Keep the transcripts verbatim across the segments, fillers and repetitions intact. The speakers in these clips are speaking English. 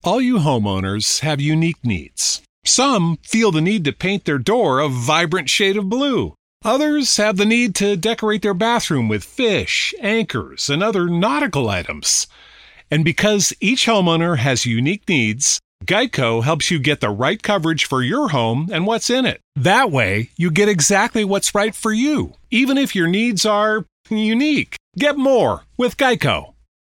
All you homeowners have unique needs. Some feel the need to paint their door a vibrant shade of blue. Others have the need to decorate their bathroom with fish, anchors, and other nautical items. And because each homeowner has unique needs, Geico helps you get the right coverage for your home and what's in it. That way, you get exactly what's right for you, even if your needs are unique. Get more with Geico.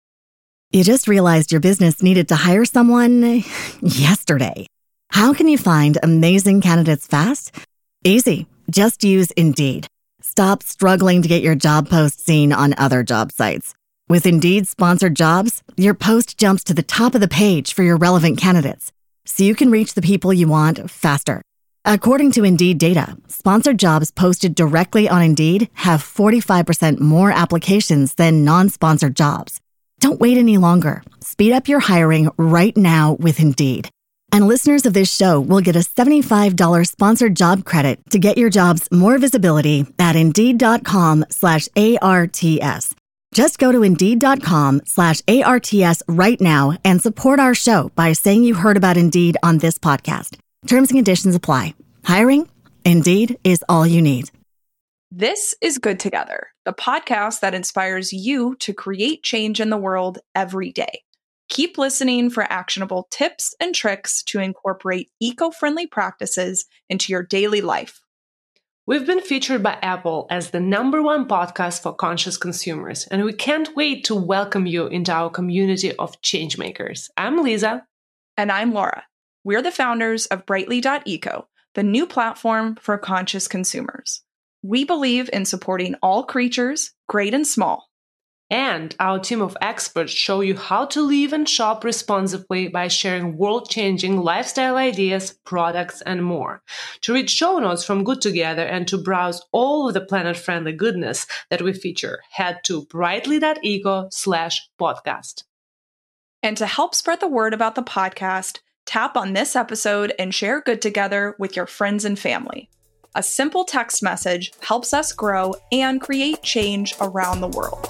You just realized your business needed to hire someone yesterday. How can you find amazing candidates fast? Easy. Just use Indeed. Stop struggling to get your job post seen on other job sites. With Indeed sponsored jobs, your post jumps to the top of the page for your relevant candidates, so you can reach the people you want faster. According to Indeed data, sponsored jobs posted directly on Indeed have forty-five percent more applications than non-sponsored jobs. Don't wait any longer. Speed up your hiring right now with Indeed. And listeners of this show will get a seventy-five dollars sponsored job credit to get your jobs more visibility at Indeed.com slash ARTS. Just go to Indeed.com slash ARTS right now and support our show by saying you heard about Indeed on this podcast. Terms and conditions apply. Hiring? Indeed is all you need. This is Good Together, the podcast that inspires you to create change in the world every day. Keep listening for actionable tips and tricks to incorporate eco-friendly practices into your daily life. We've been featured by Apple as the number one podcast for conscious consumers, and we can't wait to welcome you into our community of changemakers. I'm Lisa. And I'm Laura. We're the founders of Brightly dot eco, the new platform for conscious consumers. We believe in supporting all creatures, great and small. And our team of experts show you how to live and shop responsibly by sharing world-changing lifestyle ideas, products, and more. To read show notes from Good Together and to browse all of the planet-friendly goodness that we feature, head to Brightly dot eco slash podcast. And to help spread the word about the podcast, tap on this episode and share Good Together with your friends and family. A simple text message helps us grow and create change around the world.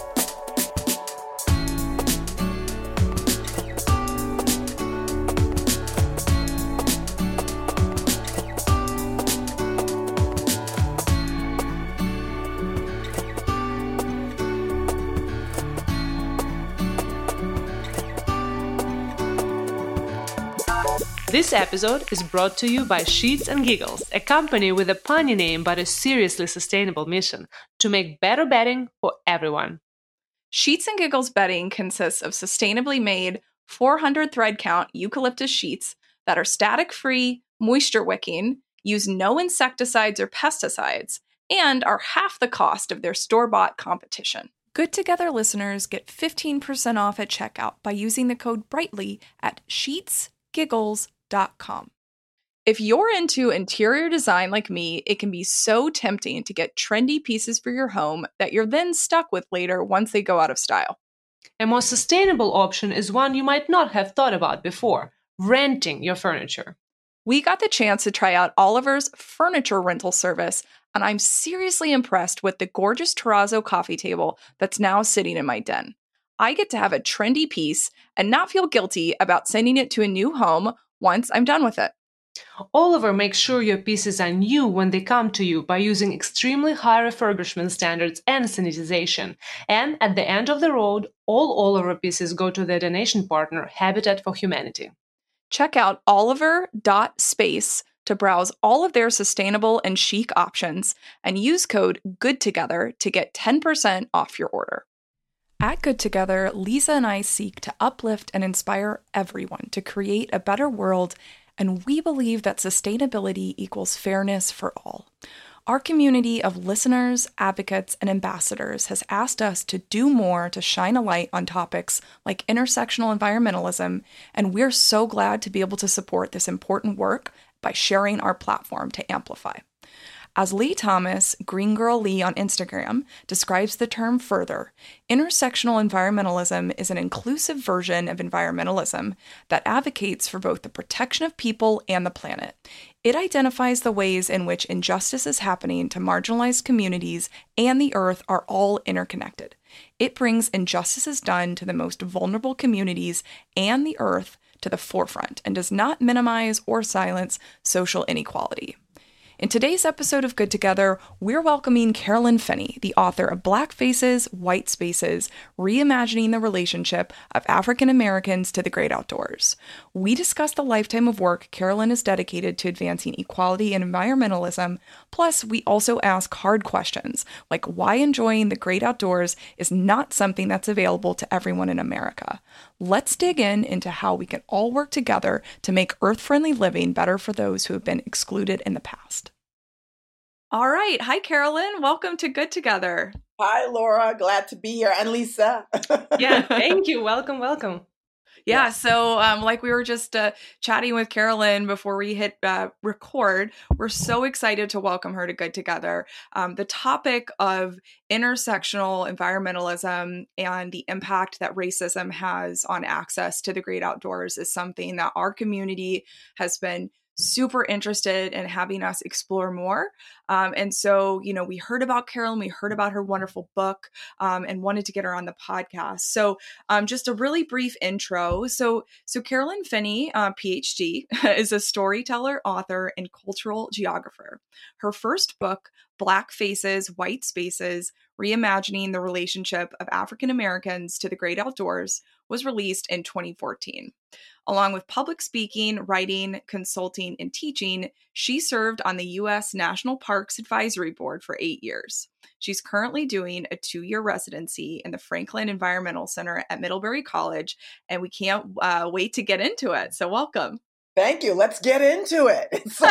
This episode is brought to you by Sheets and Giggles, a company with a punny name but a seriously sustainable mission to make better bedding for everyone. Sheets and Giggles bedding consists of sustainably made four hundred thread count eucalyptus sheets that are static-free, moisture-wicking, use no insecticides or pesticides, and are half the cost of their store-bought competition. Good Together listeners get fifteen percent off at checkout by using the code BRIGHTLY at sheets giggles dot com. If you're into interior design like me, it can be so tempting to get trendy pieces for your home that you're then stuck with later once they go out of style. A more sustainable option is one you might not have thought about before: renting your furniture. We got the chance to try out Oliver's furniture rental service, and I'm seriously impressed with the gorgeous terrazzo coffee table that's now sitting in my den. I get to have a trendy piece and not feel guilty about sending it to a new home once I'm done with it. Oliver makes sure your pieces are new when they come to you by using extremely high refurbishment standards and sanitization. And at the end of the road, all Oliver pieces go to their donation partner, Habitat for Humanity. Check out oliver dot space to browse all of their sustainable and chic options and use code GOODTOGETHER to get ten percent off your order. At Good Together, Lisa and I seek to uplift and inspire everyone to create a better world, and we believe that sustainability equals fairness for all. Our community of listeners, advocates, and ambassadors has asked us to do more to shine a light on topics like intersectional environmentalism, and we're so glad to be able to support this important work by sharing our platform to amplify. As Lee Thomas, Green Girl Lee on Instagram, describes the term further, intersectional environmentalism is an inclusive version of environmentalism that advocates for both the protection of people and the planet. It identifies the ways in which injustice is happening to marginalized communities and the earth are all interconnected. It brings injustices done to the most vulnerable communities and the earth to the forefront and does not minimize or silence social inequality. In today's episode of Good Together, we're welcoming Carolyn Finney, the author of Black Faces, White Spaces, Reimagining the Relationship of African Americans to the Great Outdoors. We discuss the lifetime of work Carolyn has dedicated to advancing equality and environmentalism, plus we also ask hard questions, like why enjoying the great outdoors is not something that's available to everyone in America. Let's dig in into how we can all work together to make earth-friendly living better for those who have been excluded in the past. All right. Hi, Carolyn. Welcome to Good Together. Hi, Laura. Glad to be here. And Lisa. Yeah, thank you. Welcome, welcome. Yeah, so um, like we were just uh, chatting with Carolyn before we hit uh, record, we're so excited to welcome her to Good Together. Um, the topic of intersectional environmentalism and the impact that racism has on access to the great outdoors is something that our community has been super interested in having us explore more. Um, and so, you know, we heard about Carolyn, we heard about her wonderful book, um, and wanted to get her on the podcast. So um, just a really brief intro. So, so Carolyn Finney, uh, P H D, is a storyteller, author, and cultural geographer. Her first book, Black Faces, White Spaces, Reimagining the Relationship of African Americans to the Great Outdoors, was released in twenty fourteen. Along with public speaking, writing, consulting, and teaching, she served on the U S National Parks Advisory Board for eight years. She's currently doing a two-year residency in the Franklin Environmental Center at Middlebury College, and we can't uh, wait to get into it. So welcome. Thank you. Let's get into it.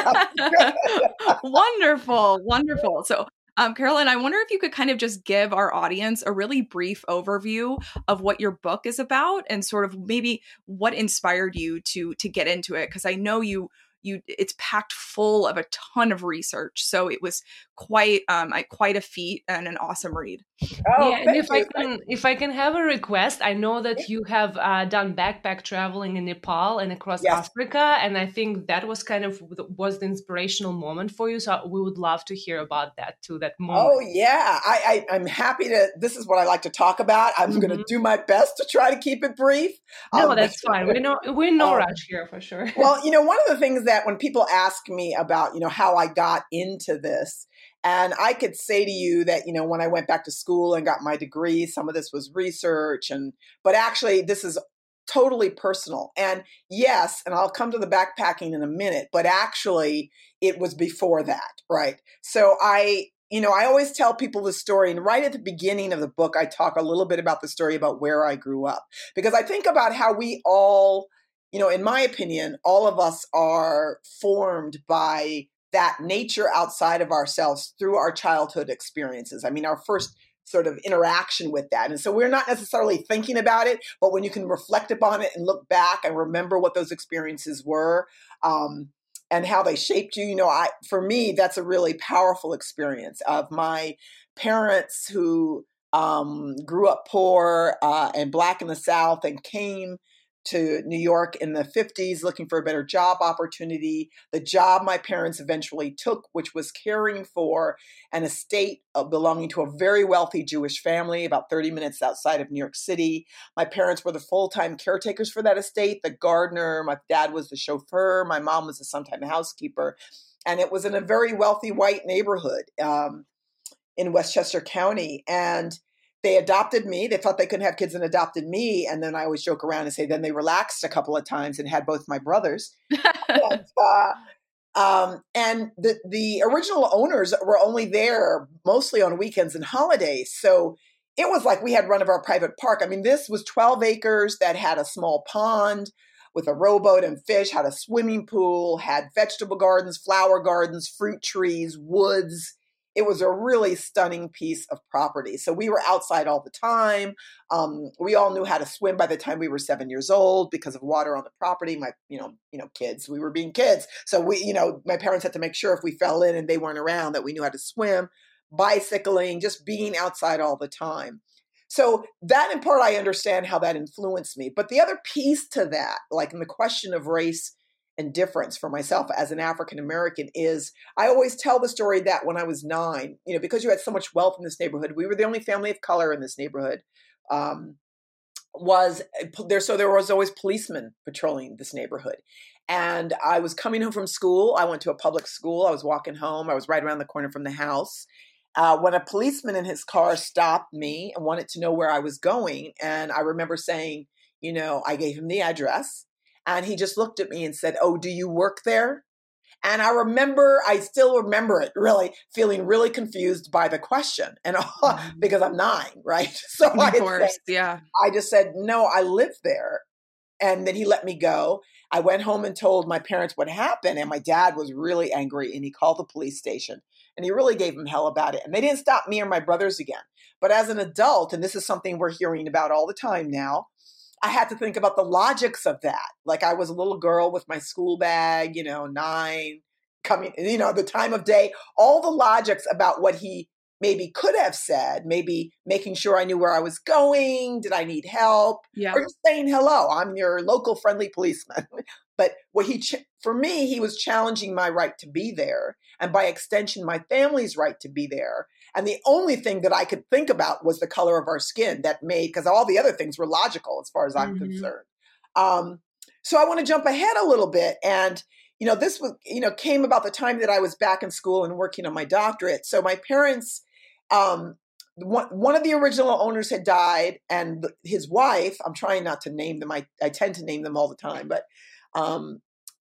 Wonderful. Wonderful. So Um, Carolyn, I wonder if you could kind of just give our audience a really brief overview of what your book is about and sort of maybe what inspired you to to get into it. Because I know you you it's packed full of a ton of research, so it was quite um quite a feat and an awesome read. Oh, yeah, and if you. I can, if I can have a request, I know that you have uh, done backpack traveling in Nepal and across Yes. Africa, and I think that was kind of was the inspirational moment for you. So we would love to hear about that too. That moment. Oh yeah, I, I I'm happy to. This is what I like to talk about. I'm mm-hmm. going to do my best to try to keep it brief. No, um, that's fine. We're no we're no um, rush here for sure. Well, you know, one of the things that when people ask me about, you know, how I got into this. And I could say to you that, you know, when I went back to school and got my degree, some of this was research, and but actually this is totally personal. And yes, and I'll come to the backpacking in a minute, but actually it was before that, right? So I, you know, I always tell people the story, and right at the beginning of the book, I talk a little bit about the story about where I grew up, because I think about how we all, you know, in my opinion, all of us are formed by that nature outside of ourselves through our childhood experiences. I mean, our first sort of interaction with that. And so we're not necessarily thinking about it, but when you can reflect upon it and look back and remember what those experiences were, um, and how they shaped you, you know, I, for me, that's a really powerful experience of my parents who um, grew up poor uh, and Black in the South and came to New York in the fifties looking for a better job opportunity. The job my parents eventually took, which was caring for an estate belonging to a very wealthy Jewish family about thirty minutes outside of New York City. My parents were the full-time caretakers for that estate, the gardener. My dad was the chauffeur. My mom was the sometime housekeeper. And it was in a very wealthy white neighborhood um, in Westchester County. And they adopted me. They thought they couldn't have kids and adopted me. And then I always joke around and say, then they relaxed a couple of times and had both my brothers. and uh, um, and the, the original owners were only there mostly on weekends and holidays. So it was like we had run of our private park. I mean, this was twelve acres that had a small pond with a rowboat and fish, had a swimming pool, had vegetable gardens, flower gardens, fruit trees, woods. It was a really stunning piece of property. So we were outside all the time. Um, we all knew how to swim by the time we were seven years old because of water on the property. My, you know, you know, kids, we were being kids. So we, you know, my parents had to make sure if we fell in and they weren't around that we knew how to swim, bicycling, just being outside all the time. So that in part, I understand how that influenced me. But the other piece to that, like in the question of race and difference for myself as an African American, is I always tell the story that when I was nine, you know, because you had so much wealth in this neighborhood, we were the only family of color in this neighborhood. Um, was there. So there was always policemen patrolling this neighborhood. And I was coming home from school. I went to a public school. I was walking home. I was right around the corner from the house. Uh, when a policeman in his car stopped me and wanted to know where I was going. And I remember saying, you know, I gave him the address and he just looked at me and said, "Oh, do you work there?" And I remember, I still remember it really feeling really confused by the question and mm-hmm. because I'm nine, right? So of I, course, said, yeah. I just said, "No, I live there." And then he let me go. I went home and told my parents what happened. And my dad was really angry and he called the police station and he really gave them hell about it. And they didn't stop me or my brothers again. But as an adult, and this is something we're hearing about all the time now, I had to think about the logics of that. Like I was a little girl with my school bag, you know, nine, coming, you know, the time of day, all the logics about what he maybe could have said, maybe making sure I knew where I was going. Did I need help? Yeah. Or just saying, "Hello, I'm your local friendly policeman." But what he, ch- for me, he was challenging my right to be there. And by extension, my family's right to be there. And the only thing that I could think about was the color of our skin that made, because all the other things were logical as far as I'm mm-hmm. concerned. Um, so I want to jump ahead a little bit. And, you know, this was, you know, came about the time that I was back in school and working on my doctorate. So my parents, um, one, one of the original owners had died and his wife, I'm trying not to name them. I, I tend to name them all the time, but um,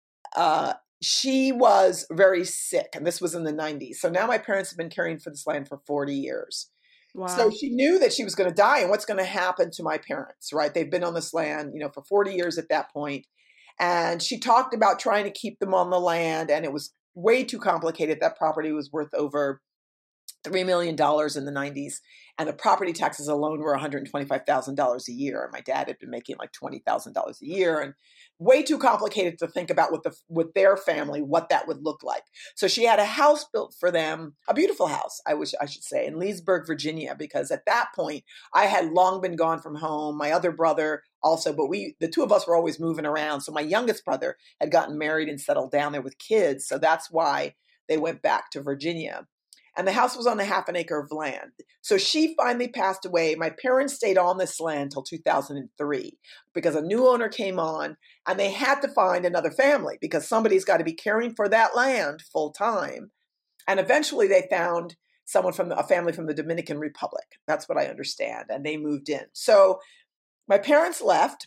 uh, she was very sick. And this was in the nineties. So now my parents have been caring for this land for forty years. Wow. So she knew that she was going to die and what's going to happen to my parents, right? They've been on this land, you know, for forty years at that point. And she talked about trying to keep them on the land. And it was way too complicated. That property was worth over three million dollars in the nineties. And the property taxes alone were one hundred twenty-five thousand dollars a year. And my dad had been making like twenty thousand dollars a year. And way too complicated to think about with the with their family, what that would look like. So she had a house built for them, a beautiful house, I wish I should say, in Leesburg, Virginia, because at that point I had long been gone from home. My other brother also, but we, the two of us were always moving around. So my youngest brother had gotten married and settled down there with kids. So that's why they went back to Virginia. And the house was on a half an acre of land. So she finally passed away. My parents stayed on this land till two thousand three because a new owner came on and they had to find another family because somebody's got to be caring for that land full time. And eventually they found someone from the, a family from the Dominican Republic. That's what I understand. And they moved in. So my parents left.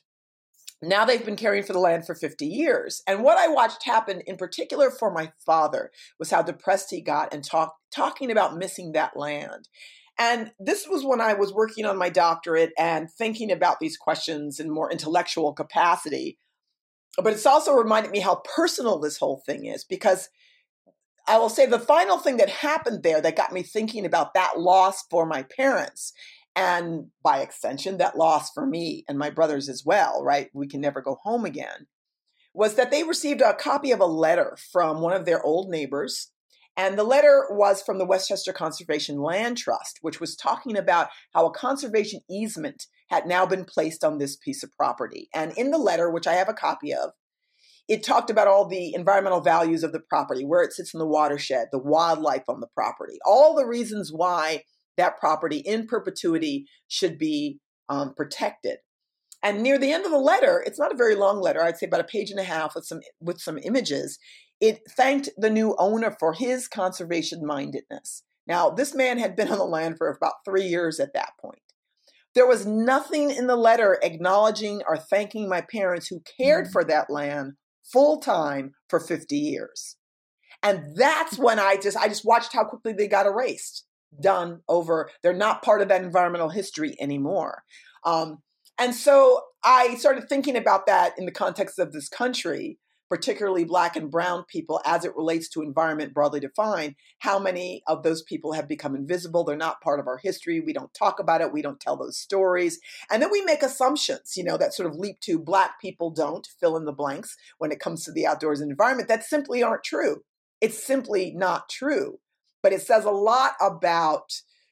Now they've been caring for the land for fifty years. And what I watched happen in particular for my father was how depressed he got and talk, talking about missing that land. And this was when I was working on my doctorate and thinking about these questions in more intellectual capacity. But it's also reminded me how personal this whole thing is, because I will say the final thing that happened there that got me thinking about that loss for my parents, and by extension, that loss for me and my brothers as well, right? We can never go home again, was that they received a copy of a letter from one of their old neighbors. And the letter was from the Westchester Conservation Land Trust, which was talking about how a conservation easement had now been placed on this piece of property. And in the letter, which I have a copy of, it talked about all the environmental values of the property, where it sits in the watershed, the wildlife on the property, all the reasons why that property in perpetuity should be um, protected. And near the end of the letter, it's not a very long letter, I'd say about a page and a half with some with some images, it thanked the new owner for his conservation mindedness. Now, this man had been on the land for about three years at that point. There was nothing in the letter acknowledging or thanking my parents who cared for that land full time for fifty years. And that's when I just I just watched how quickly they got erased. Done over. They're not part of that environmental history anymore. Um, and so I started thinking about that in the context of this country, particularly Black and brown people, as it relates to environment broadly defined. How many of those people have become invisible? They're not part of our history. We don't talk about it. We don't tell those stories. And then we make assumptions, you know, that sort of leap to Black people don't fill in the blanks when it comes to the outdoors and environment that simply aren't true. It's simply not true. But it says a lot about,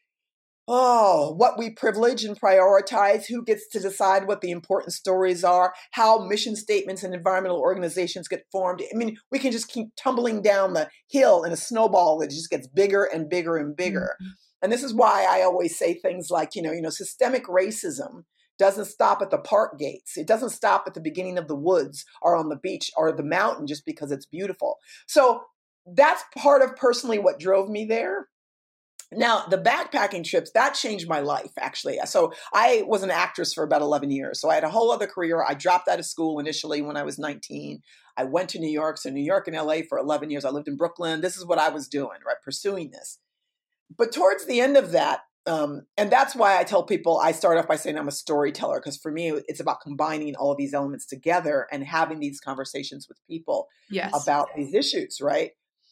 oh, what we privilege and prioritize, who gets to decide what the important stories are, how mission statements and environmental organizations get formed. I mean, we can just keep tumbling down the hill in a snowball that just gets bigger and bigger and bigger. Mm-hmm. And this is why I always say things like, you know, you know, systemic racism doesn't stop at the park gates. It doesn't stop at the beginning of the woods or on the beach or the mountain just because it's beautiful. So that's part of personally what drove me there. Now, the backpacking trips, that changed my life, actually. So I was an actress for about eleven years. So I had a whole other career. I dropped out of school initially when I was nineteen. I went to New York. So New York and L A for eleven years. I lived in Brooklyn. This is what I was doing, right? Pursuing this. But towards the end of that, um, and that's why I tell people, I start off by saying I'm a storyteller, because for me, it's about combining all of these elements together and having these conversations with people yes. about these issues, right?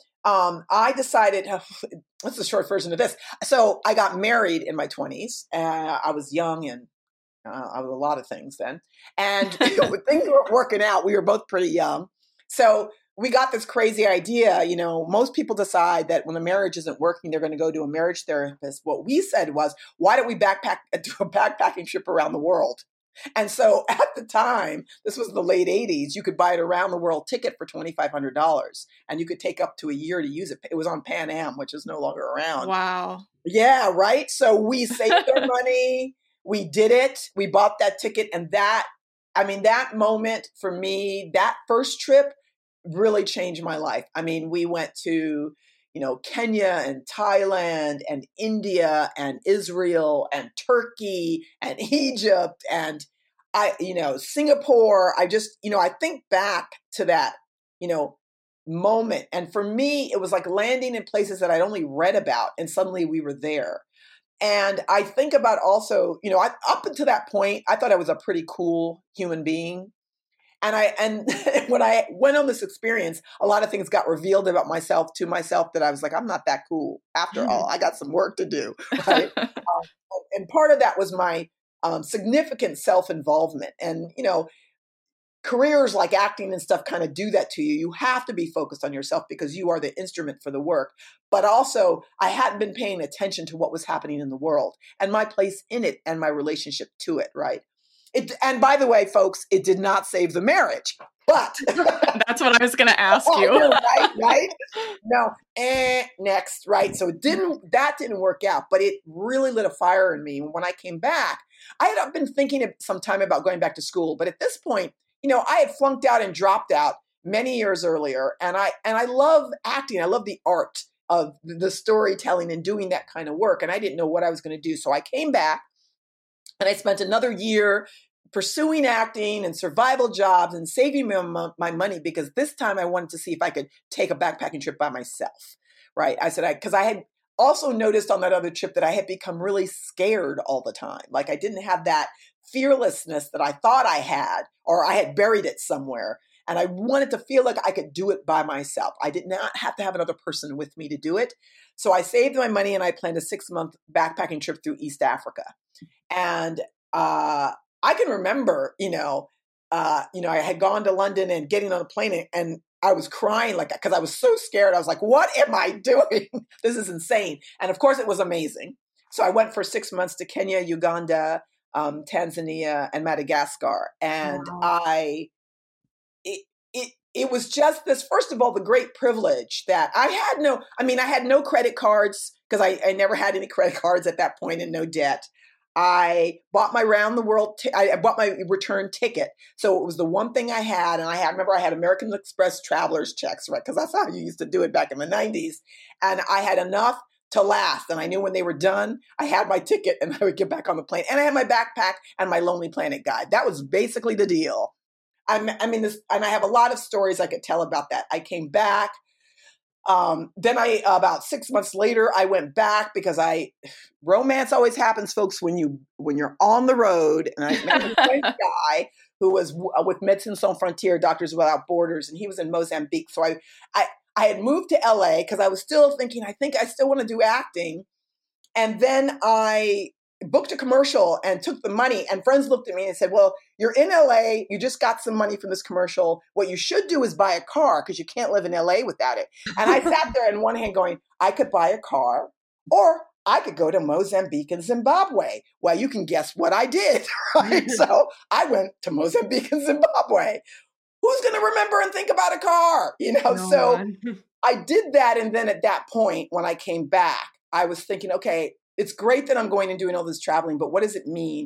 Um, I decided, what's the short version of this? So I got married in my twenties. Uh, I was young and uh, I was a lot of things then. And you know, things weren't working out. We were both pretty young. So we got this crazy idea. You know, most people decide that when a marriage isn't working, they're going to go to a marriage therapist. What we said was, why don't we backpack, do a backpacking trip around the world? And so at the time, this was the late eighties, you could buy an around the world ticket for twenty-five hundred dollars and you could take up to a year to use it. It was on Pan Am, which is no longer around. Wow. Yeah, right. So we saved our money. We did it. We bought that ticket. And that, I mean, that moment for me, that first trip really changed my life. I mean, we went to, you know, Kenya and Thailand and India and Israel and Turkey and Egypt and I, you know, Singapore. I just, you know, I think back to that, you know, moment. And for me, it was like landing in places that I'd only read about and suddenly we were there. And I think about also, you know, I, up until that point, I thought I was a pretty cool human being. And I and when I went on this experience, a lot of things got revealed about myself to myself that I was like, I'm not that cool. After all, I got some work to do. Right? um, and part of that was my um, significant self-involvement. And, you know, careers like acting and stuff kind of do that to you. You have to be focused on yourself because you are the instrument for the work. But also, I hadn't been paying attention to what was happening in the world and my place in it and my relationship to it. Right. It, and by the way, folks, it did not save the marriage, but that's what I was going to ask you. know, right, right? No, eh, next, right? So it didn't. That didn't work out, but it really lit a fire in me. When I came back, I had been thinking some time about going back to school, but at this point, you know, I had flunked out and dropped out many years earlier, and I and I love acting. I love the art of the storytelling and doing that kind of work, and I didn't know what I was going to do, so I came back. And I spent another year pursuing acting and survival jobs and saving my, my money because this time I wanted to see if I could take a backpacking trip by myself, right? I said, I because I had also noticed on that other trip that I had become really scared all the time. Like I didn't have that fearlessness that I thought I had, or I had buried it somewhere. And I wanted to feel like I could do it by myself. I did not have to have another person with me to do it. So I saved my money and I planned a six month backpacking trip through East Africa. And uh, I can remember, you know, uh, you know, I had gone to London and getting on a plane and I was crying like because I was so scared. I was like, what am I doing? This is insane. And of course, it was amazing. So I went for six months to Kenya, Uganda, um, Tanzania, and Madagascar. And wow. I, it, it, it was just this, first of all, the great privilege that I had no, I mean, I had no credit cards because I, I never had any credit cards at that point and no debt. I bought my round the world, t- I bought my return ticket. So it was the one thing I had. And I had, remember I had American Express traveler's checks, right? Because that's how you used to do it back in the nineties. And I had enough to last. And I knew when they were done, I had my ticket and I would get back on the plane. And I had my backpack and my Lonely Planet guide. That was basically the deal. I'm, I mean, this, and I have a lot of stories I could tell about that. I came back. Um, then I, about six months later, I went back because I, romance always happens, folks, when you, when you're on the road. And I met a guy who was w- with Médecins Sans Frontières, Doctors Without Borders, and he was in Mozambique. So I, I, I had moved to L A because I was still thinking, I think I still want to do acting. And then I booked a commercial and took the money, and friends looked at me and said, well, you're in L A, you just got some money from this commercial. What you should do is buy a car because you can't live in L A without it. And I sat there in one hand going, I could buy a car or I could go to Mozambique and Zimbabwe. Well, you can guess what I did, right? So I went to Mozambique and Zimbabwe. Who's going to remember and think about a car? You know, no so one. I did that. And then at that point, when I came back, I was thinking, okay, it's great that I'm going and doing all this traveling, but what does it mean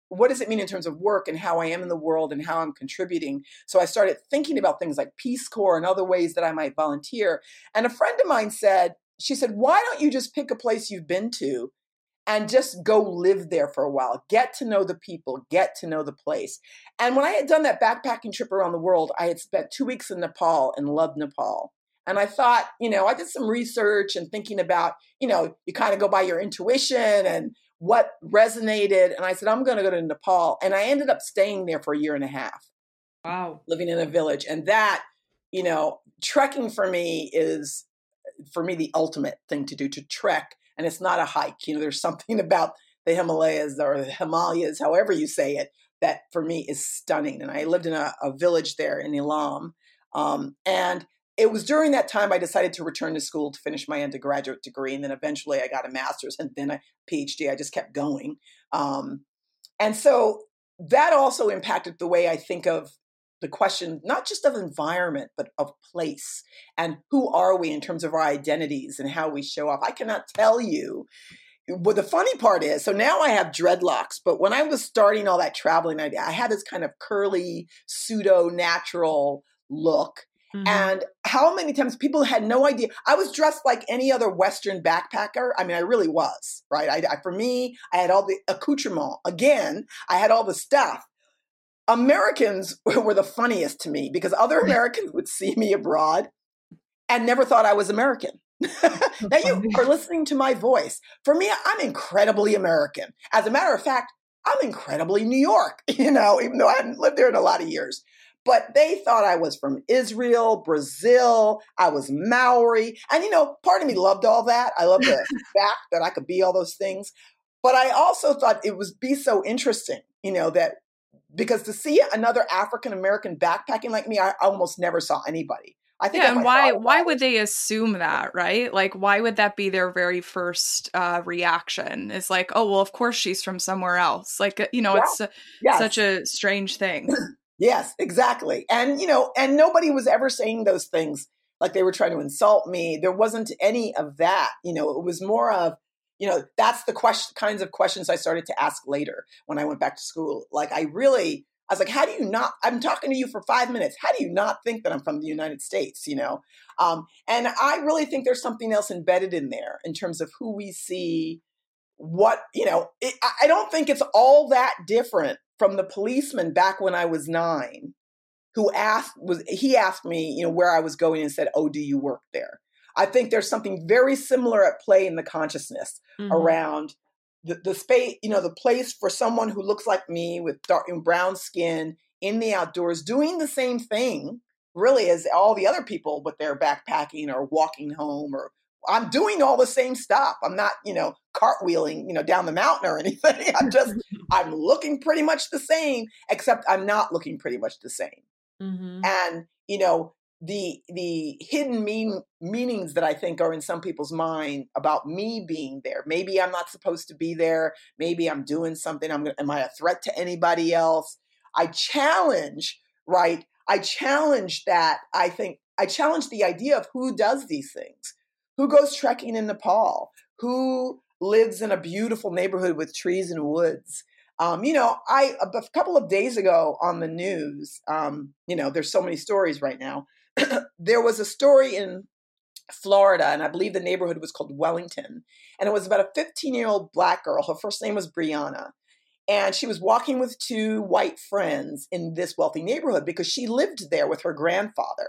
what does it mean in terms of work and how I am in the world and how I'm contributing? So I started thinking about things like Peace Corps and other ways that I might volunteer. And a friend of mine said, she said, why don't you just pick a place you've been to and just go live there for a while, get to know the people, get to know the place. And when I had done that backpacking trip around the world, I had spent two weeks in Nepal and loved Nepal. And I thought, you know, I did some research and thinking about, you know, you kind of go by your intuition and what resonated. And I said, I'm going to go to Nepal. And I ended up staying there for a year and a half. Wow. Living in a village. And that, you know, trekking for me is, for me, the ultimate thing to do, to trek. And it's not a hike. You know, there's something about the Himalayas or the Himalayas, however you say it, that for me is stunning. And I lived in a, a village there in Elam. Um, and it was during that time I decided to return to school to finish my undergraduate degree. And then eventually I got a master's and then a PhD. I just kept going. Um, and so that also impacted the way I think of the question, not just of environment, but of place and who are we in terms of our identities and how we show up. I cannot tell you what the funny part is. So now I have dreadlocks, but when I was starting all that traveling, I, I had this kind of curly, pseudo natural look. Mm-hmm. And how many times people had no idea. I was dressed like any other Western backpacker. I mean, I really was, right? I, I, for me, I had all the accoutrement. Again, I had all the stuff. Americans were the funniest to me because other Americans would see me abroad and never thought I was American. Now you are listening to my voice. For me, I'm incredibly American. As a matter of fact, I'm incredibly New York, you know, even though I hadn't lived there in a lot of years. But they thought I was from Israel, Brazil, I was Maori. And, you know, part of me loved all that. I loved the fact that I could be all those things. But I also thought it would be so interesting, you know, that because to see another African-American backpacking like me, I almost never saw anybody. I think yeah, and why why would they assume that, right? Like, why would that be their very first uh, reaction? It's like, oh, well, of course she's from somewhere else. Like, you know, yeah. it's uh, yes. such a strange thing. Yes, exactly. And, you know, and nobody was ever saying those things like they were trying to insult me. There wasn't any of that. You know, it was more of, you know, that's the question, kinds of questions I started to ask later when I went back to school. Like, I really, I was like, how do you not, I'm talking to you for five minutes. How do you not think that I'm from the United States, you know? Um, and I really think there's something else embedded in there in terms of who we see, what, you know, it, I don't think it's all that different from the policeman back when I was nine who asked, was he asked me, you know, where I was going and said, oh, do you work there? I think there's something very similar at play in the consciousness mm-hmm. around the, the space, you know, the place for someone who looks like me with dark and brown skin in the outdoors, doing the same thing really as all the other people with their backpacking or walking home, or I'm doing all the same stuff. I'm not, you know, cartwheeling, you know, down the mountain or anything. I'm just, I'm looking pretty much the same, except I'm not looking pretty much the same. Mm-hmm. And, you know, the the hidden mean, meanings that I think are in some people's mind about me being there. Maybe I'm not supposed to be there. Maybe I'm doing something. I'm gonna, am I a threat to anybody else? I challenge, right? I challenge that. I think I challenge the idea of who does these things, who goes trekking in Nepal, who lives in a beautiful neighborhood with trees and woods. Um, you know, I a couple of days ago on the news, um, you know, there's so many stories right now. There was a story in Florida, and I believe the neighborhood was called Wellington. And it was about a fifteen-year-old Black girl. Her first name was Brianna. And she was walking with two white friends in this wealthy neighborhood because she lived there with her grandfather.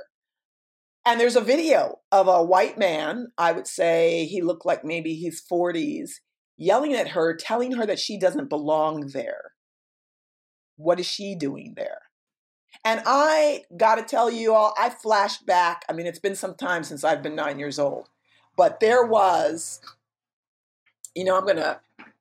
And there's a video of a white man, I would say he looked like maybe his forties, yelling at her, telling her that she doesn't belong there. What is she doing there? And I got to tell you all, I flashed back. I mean, it's been some time since I've been nine years old. But there was, you know, I'm going to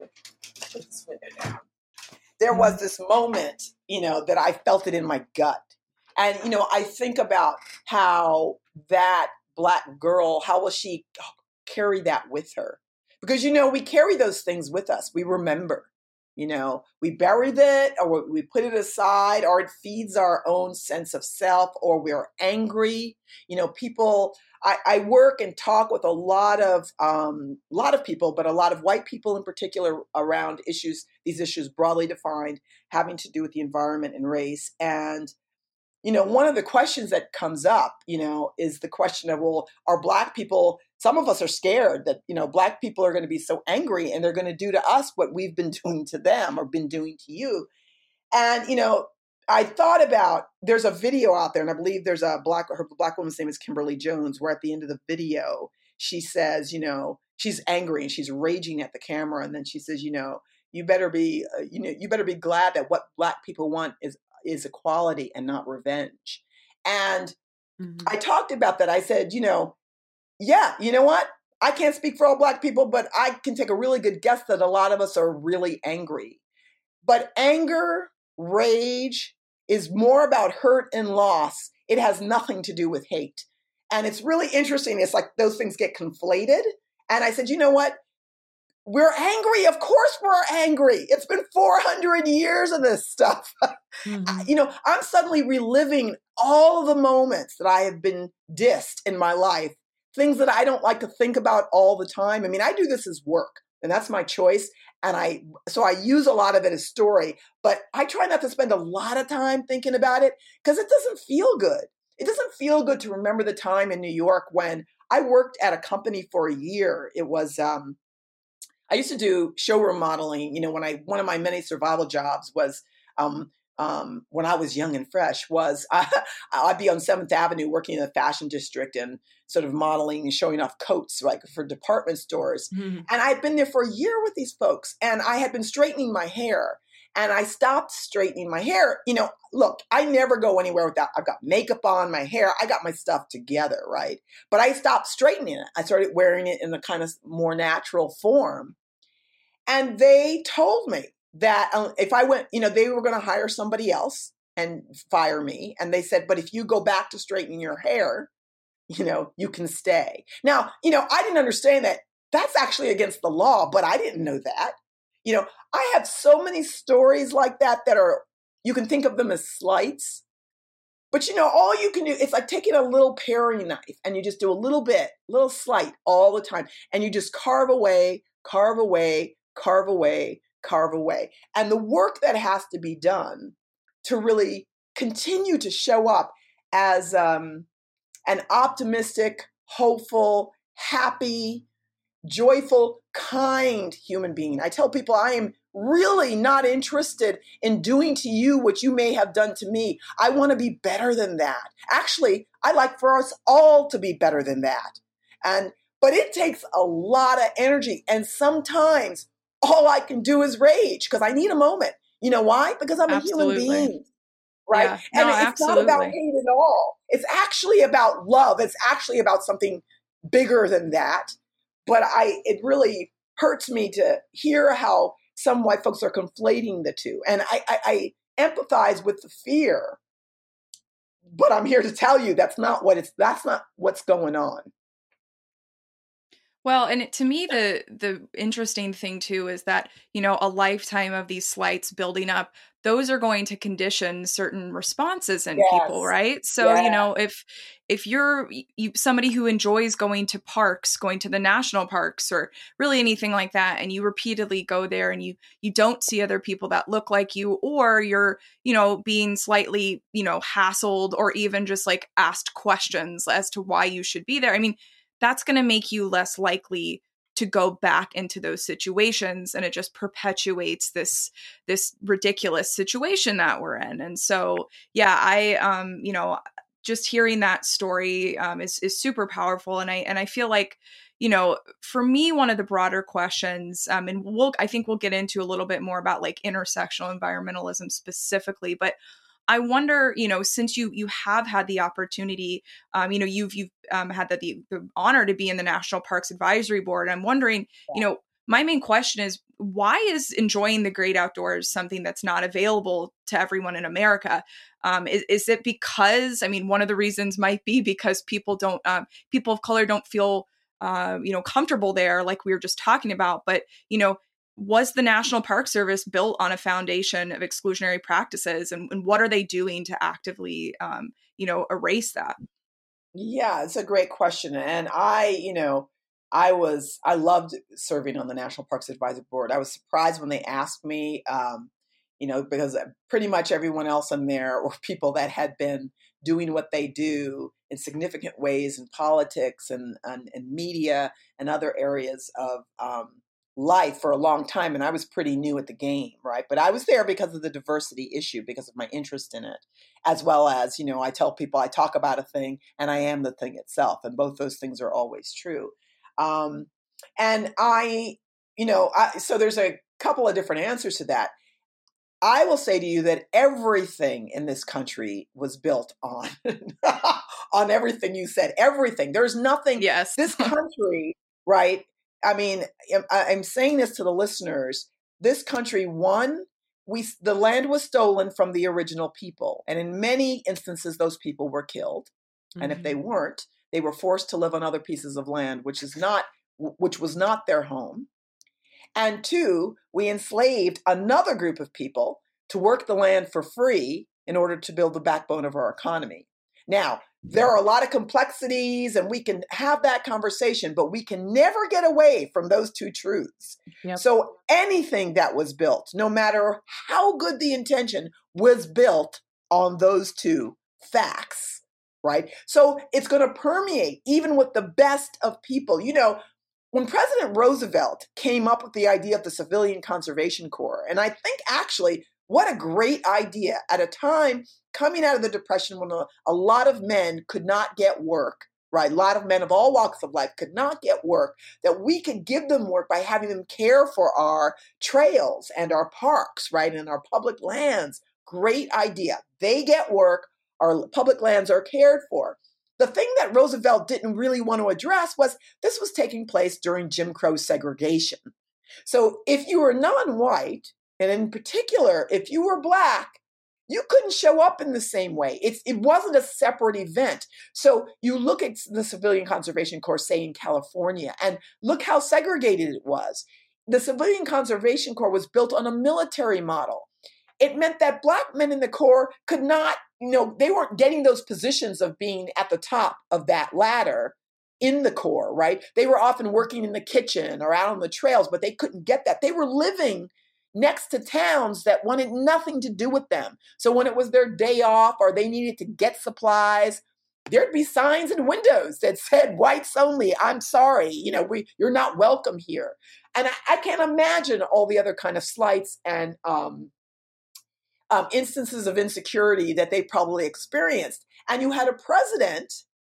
put this window down. There was this moment, you know, that I felt it in my gut. And, you know, I think about how that Black girl, how will she carry that with her? Because, you know, we carry those things with us. We remember. You know, we bury it or we put it aside, or it feeds our own sense of self, or we're angry. You know, people, I, I work and talk with a lot of, um, lot of people, but a lot of white people in particular around issues, these issues broadly defined, having to do with the environment and race. And you know, one of the questions that comes up, you know, is the question of, well, are Black people, some of us are scared that, you know, Black people are going to be so angry and they're going to do to us what we've been doing to them or been doing to you. And, you know, I thought about, there's a video out there, and I believe there's a Black, her Black woman's name is Kimberly Jones, where at the end of the video, she says, you know, she's angry and she's raging at the camera. And then she says, you know, you better be, uh, you know, you better be glad that what Black people want is is equality and not revenge. And mm-hmm. I talked about that. I said, you know, yeah, you know what? I can't speak for all Black people, but I can take a really good guess that a lot of us are really angry. But anger, rage is more about hurt and loss. It has nothing to do with hate. And it's really interesting. It's like those things get conflated. And I said, you know what? We're angry. Of course we're angry. It's been four hundred years of this stuff. Mm-hmm. You know, I'm suddenly reliving all of the moments that I have been dissed in my life, things that I don't like to think about all the time. I mean, I do this as work, and that's my choice. And I, so I use a lot of it as story, but I try not to spend a lot of time thinking about it because it doesn't feel good. It doesn't feel good to remember the time in New York when I worked at a company for a year. It was, um, I used to do showroom modeling. You know, when I, one of my many survival jobs was, um, um, when I was young and fresh was, uh, I'd be on seventh Avenue working in the fashion district and sort of modeling and showing off coats like for department stores. Mm-hmm. And I'd been there for a year with these folks, and I had been straightening my hair, and I stopped straightening my hair. You know, look, I never go anywhere without, I've got makeup on, my hair, I got my stuff together, right? But I stopped straightening it. I started wearing it in a kind of more natural form. And they told me that um, if I went, you know, they were going to hire somebody else and fire me. And they said, but if you go back to straightening your hair, you know, you can stay. Now, you know, I didn't understand that that's actually against the law, but I didn't know that. You know, I have so many stories like that that are, you can think of them as slights, but you know, all you can do, it's like taking a little paring knife and you just do a little bit, little slight all the time. And you just carve away, carve away, carve away, carve away. And the work that has to be done to really continue to show up as um, an optimistic, hopeful, happy, joyful, kind human being. I tell people I am really not interested in doing to you what you may have done to me. I want to be better than that. Actually, I like for us all to be better than that. And but it takes a lot of energy. And sometimes all I can do is rage because I need a moment. You know why? Because I'm Absolutely. a human being. Right? Yeah. And no, it's absolutely. not about hate at all. It's actually about love. It's actually about something bigger than that. But I, it really hurts me to hear how some white folks are conflating the two. And I, I, I empathize with the fear, but I'm here to tell you that's not what it's, that's not what's going on. Well, and it, to me, the the interesting thing too is that, you know, a lifetime of these slights building up, those are going to condition certain responses in Yes. people, right? So, Yeah. you know, if if you're you, somebody who enjoys going to parks, going to the national parks, or really anything like that, and you repeatedly go there and you you don't see other people that look like you, or you're, you know, being slightly, you know, hassled or even just like asked questions as to why you should be there. I mean, that's going to make you less likely to go back into those situations. And it just perpetuates this, this ridiculous situation that we're in. And so, yeah, I, um, you know, just hearing that story um, is, is super powerful. And I, and I feel like, you know, for me, one of the broader questions, um, and we'll, I think we'll get into a little bit more about like intersectional environmentalism specifically, but I wonder, you know, since you you have had the opportunity, um, you know, you've you've um, had the, the the honor to be in the National Parks Advisory Board. I'm wondering, you know, my main question is, why is enjoying the great outdoors something that's not available to everyone in America? Um, is, is it because, I mean, one of the reasons might be because people don't, um, people of color don't feel, uh, you know, comfortable there, like we were just talking about. But, you know, was the National Park Service built on a foundation of exclusionary practices, and, and what are they doing to actively, um, you know, erase that? Yeah, it's a great question. And I, you know, I was, I loved serving on the National Parks Advisory Board. I was surprised when they asked me, um, you know, because pretty much everyone else in there were people that had been doing what they do in significant ways in politics and, and, and media and other areas of um, life for a long time. And I was pretty new at the game, right? But I was there because of the diversity issue, because of my interest in it, as well as, you know, I tell people I talk about a thing and I am the thing itself. And both those things are always true. Um, and I, you know, I, so there's a couple of different answers to that. I will say to you that everything in this country was built on, on everything you said, everything. There's nothing, yes. This country, right? I mean, I'm saying this to the listeners. This country, one, we the land was stolen from the original people. And in many instances, those people were killed. Mm-hmm. And if they weren't, they were forced to live on other pieces of land, which is not, which was not their home. And two, we enslaved another group of people to work the land for free in order to build the backbone of our economy. Now, there are a lot of complexities and we can have that conversation, but we can never get away from those two truths. Yep. So anything that was built, no matter how good the intention, was built on those two facts, right? So it's going to permeate even with the best of people. You know, when President Roosevelt came up with the idea of the Civilian Conservation Corps, and I think actually what a great idea at a time coming out of the Depression when a, a lot of men could not get work, right? A lot of men of all walks of life could not get work, that we could give them work by having them care for our trails and our parks, right? And our public lands. Great idea. They get work. Our public lands are cared for. The thing that Roosevelt didn't really want to address was this was taking place during Jim Crow segregation. So if you were non-white, and in particular, if you were Black, you couldn't show up in the same way. It's, it wasn't a separate event. So you look at the Civilian Conservation Corps, say in California, and look how segregated it was. The Civilian Conservation Corps was built on a military model. It meant that Black men in the Corps could not, you know, they weren't getting those positions of being at the top of that ladder in the Corps, right? They were often working in the kitchen or out on the trails, but they couldn't get that. They were living next to towns that wanted nothing to do with them. So when it was their day off or they needed to get supplies, there'd be signs in windows that said, whites only, I'm sorry, you know, we, you're not welcome here. And I, I can't imagine all the other kind of slights and um, um, instances of insecurity that they probably experienced. And you had a president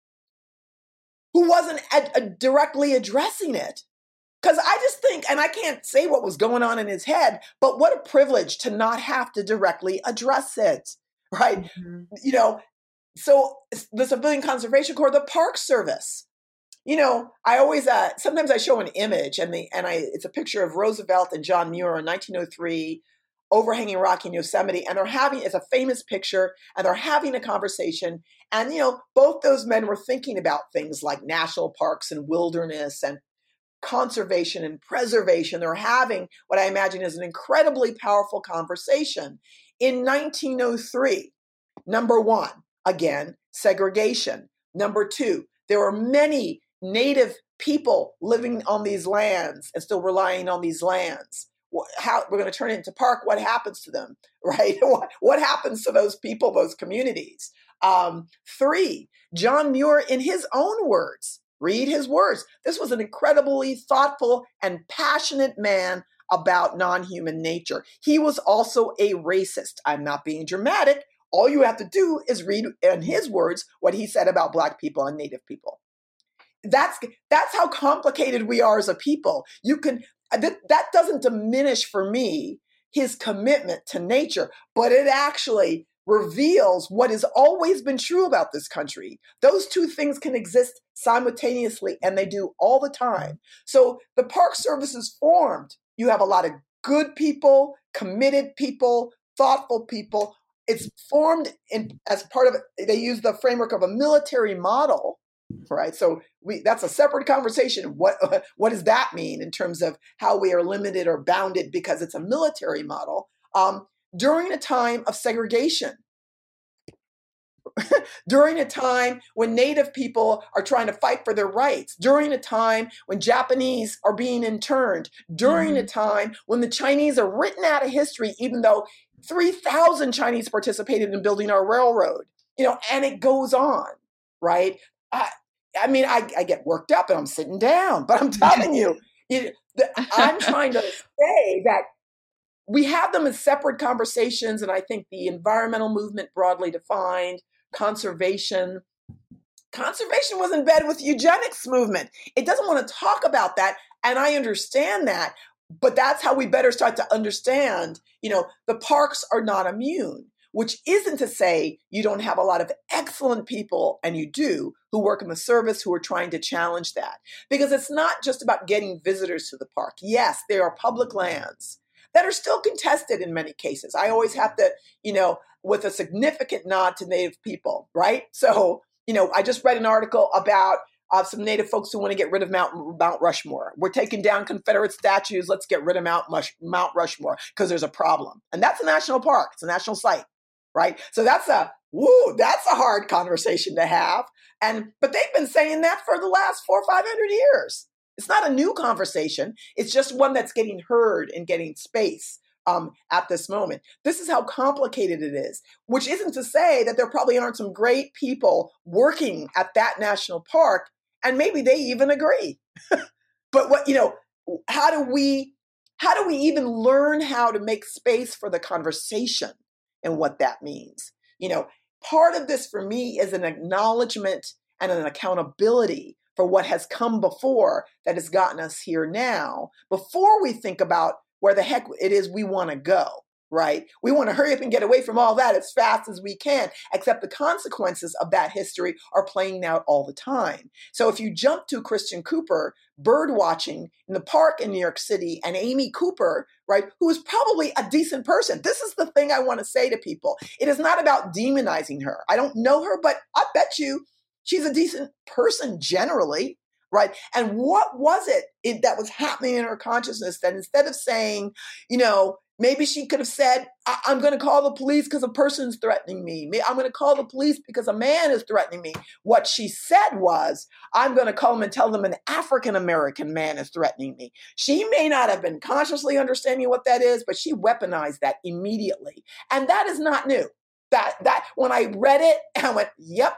who wasn't ad- ad- directly addressing it. Because I just think, and I can't say what was going on in his head, but what a privilege to not have to directly address it, right? Mm-hmm. You know, so the Civilian Conservation Corps, the Park Service, you know, I always, uh, sometimes I show an image and the and I it's a picture of Roosevelt and John Muir in nineteen oh three, overhanging Rocky Yosemite, and they're having, it's a famous picture, and they're having a conversation. And, you know, both those men were thinking about things like national parks and wilderness and conservation and preservation. They're having what I imagine is an incredibly powerful conversation. In nineteen oh three, number one, again, segregation. Number two, there were many Native people living on these lands and still relying on these lands. How we're going to turn it into park? What happens to them, right? What, what happens to those people, those communities? Um, three, John Muir, in his own words, read his words. This was an incredibly thoughtful and passionate man about non-human nature. He was also a racist. I'm not being dramatic. All you have to do is read, in his words, what he said about Black people and Native people. That's that's how complicated we are as a people. You can that, that doesn't diminish for me his commitment to nature, but it actually reveals what has always been true about this country. Those two things can exist simultaneously, and they do all the time. So the Park Service is formed. You have a lot of good people, committed people, thoughtful people. It's formed in, as part of, they use the framework of a military model, right? So we that's a separate conversation. What what does that mean in terms of how we are limited or bounded because it's a military model um, during a time of segregation? During a time when Native people are trying to fight for their rights, during a time when Japanese are being interned, during mm-hmm. a time when the Chinese are written out of history, even though three thousand Chinese participated in building our railroad, you know, and it goes on, right? I, I mean, I, I get worked up and I'm sitting down, but I'm telling you, it, the, I'm trying to say that we have them as separate conversations. And I think the environmental movement broadly defined, conservation, conservation was in bed with eugenics movement. It doesn't want to talk about that. And I understand that, but that's how we better start to understand, you know, the parks are not immune, which isn't to say you don't have a lot of excellent people, and you do, who work in the service who are trying to challenge that. Because it's not just about getting visitors to the park. Yes, there are public lands that are still contested in many cases. I always have to, you know, with a significant nod to Native people, right? So, you know, I just read an article about uh, some Native folks who want to get rid of Mount, Mount Rushmore. We're taking down Confederate statues. Let's get rid of Mount, Mush, Mount Rushmore because there's a problem. And that's a national park. It's a national site, right? So that's a, woo, that's a hard conversation to have. And, but they've been saying that for the last four or five hundred years. It's not a new conversation. It's just one that's getting heard and getting space um, at this moment. This is how complicated it is, which isn't to say that there probably aren't some great people working at that national park, and maybe they even agree. But what, you know, how do we, how do we even learn how to make space for the conversation and what that means? You know, part of this for me is an acknowledgement and an accountability for what has come before that has gotten us here now, before we think about where the heck it is we want to go, right? We want to hurry up and get away from all that as fast as we can, except the consequences of that history are playing out all the time. So if you jump to Christian Cooper, bird watching in the park in New York City, and Amy Cooper, right, who is probably a decent person. This is the thing I want to say to people. It is not about demonizing her. I don't know her, but I bet you she's a decent person generally, right? And what was it, it that was happening in her consciousness that instead of saying, you know, maybe she could have said, I- I'm going to call the police because a person's threatening me. I'm going to call the police because a man is threatening me. What she said was, I'm going to call them and tell them an African-American man is threatening me. She may not have been consciously understanding what that is, but she weaponized that immediately. And that is not new. That, that when I read it, I went, yep.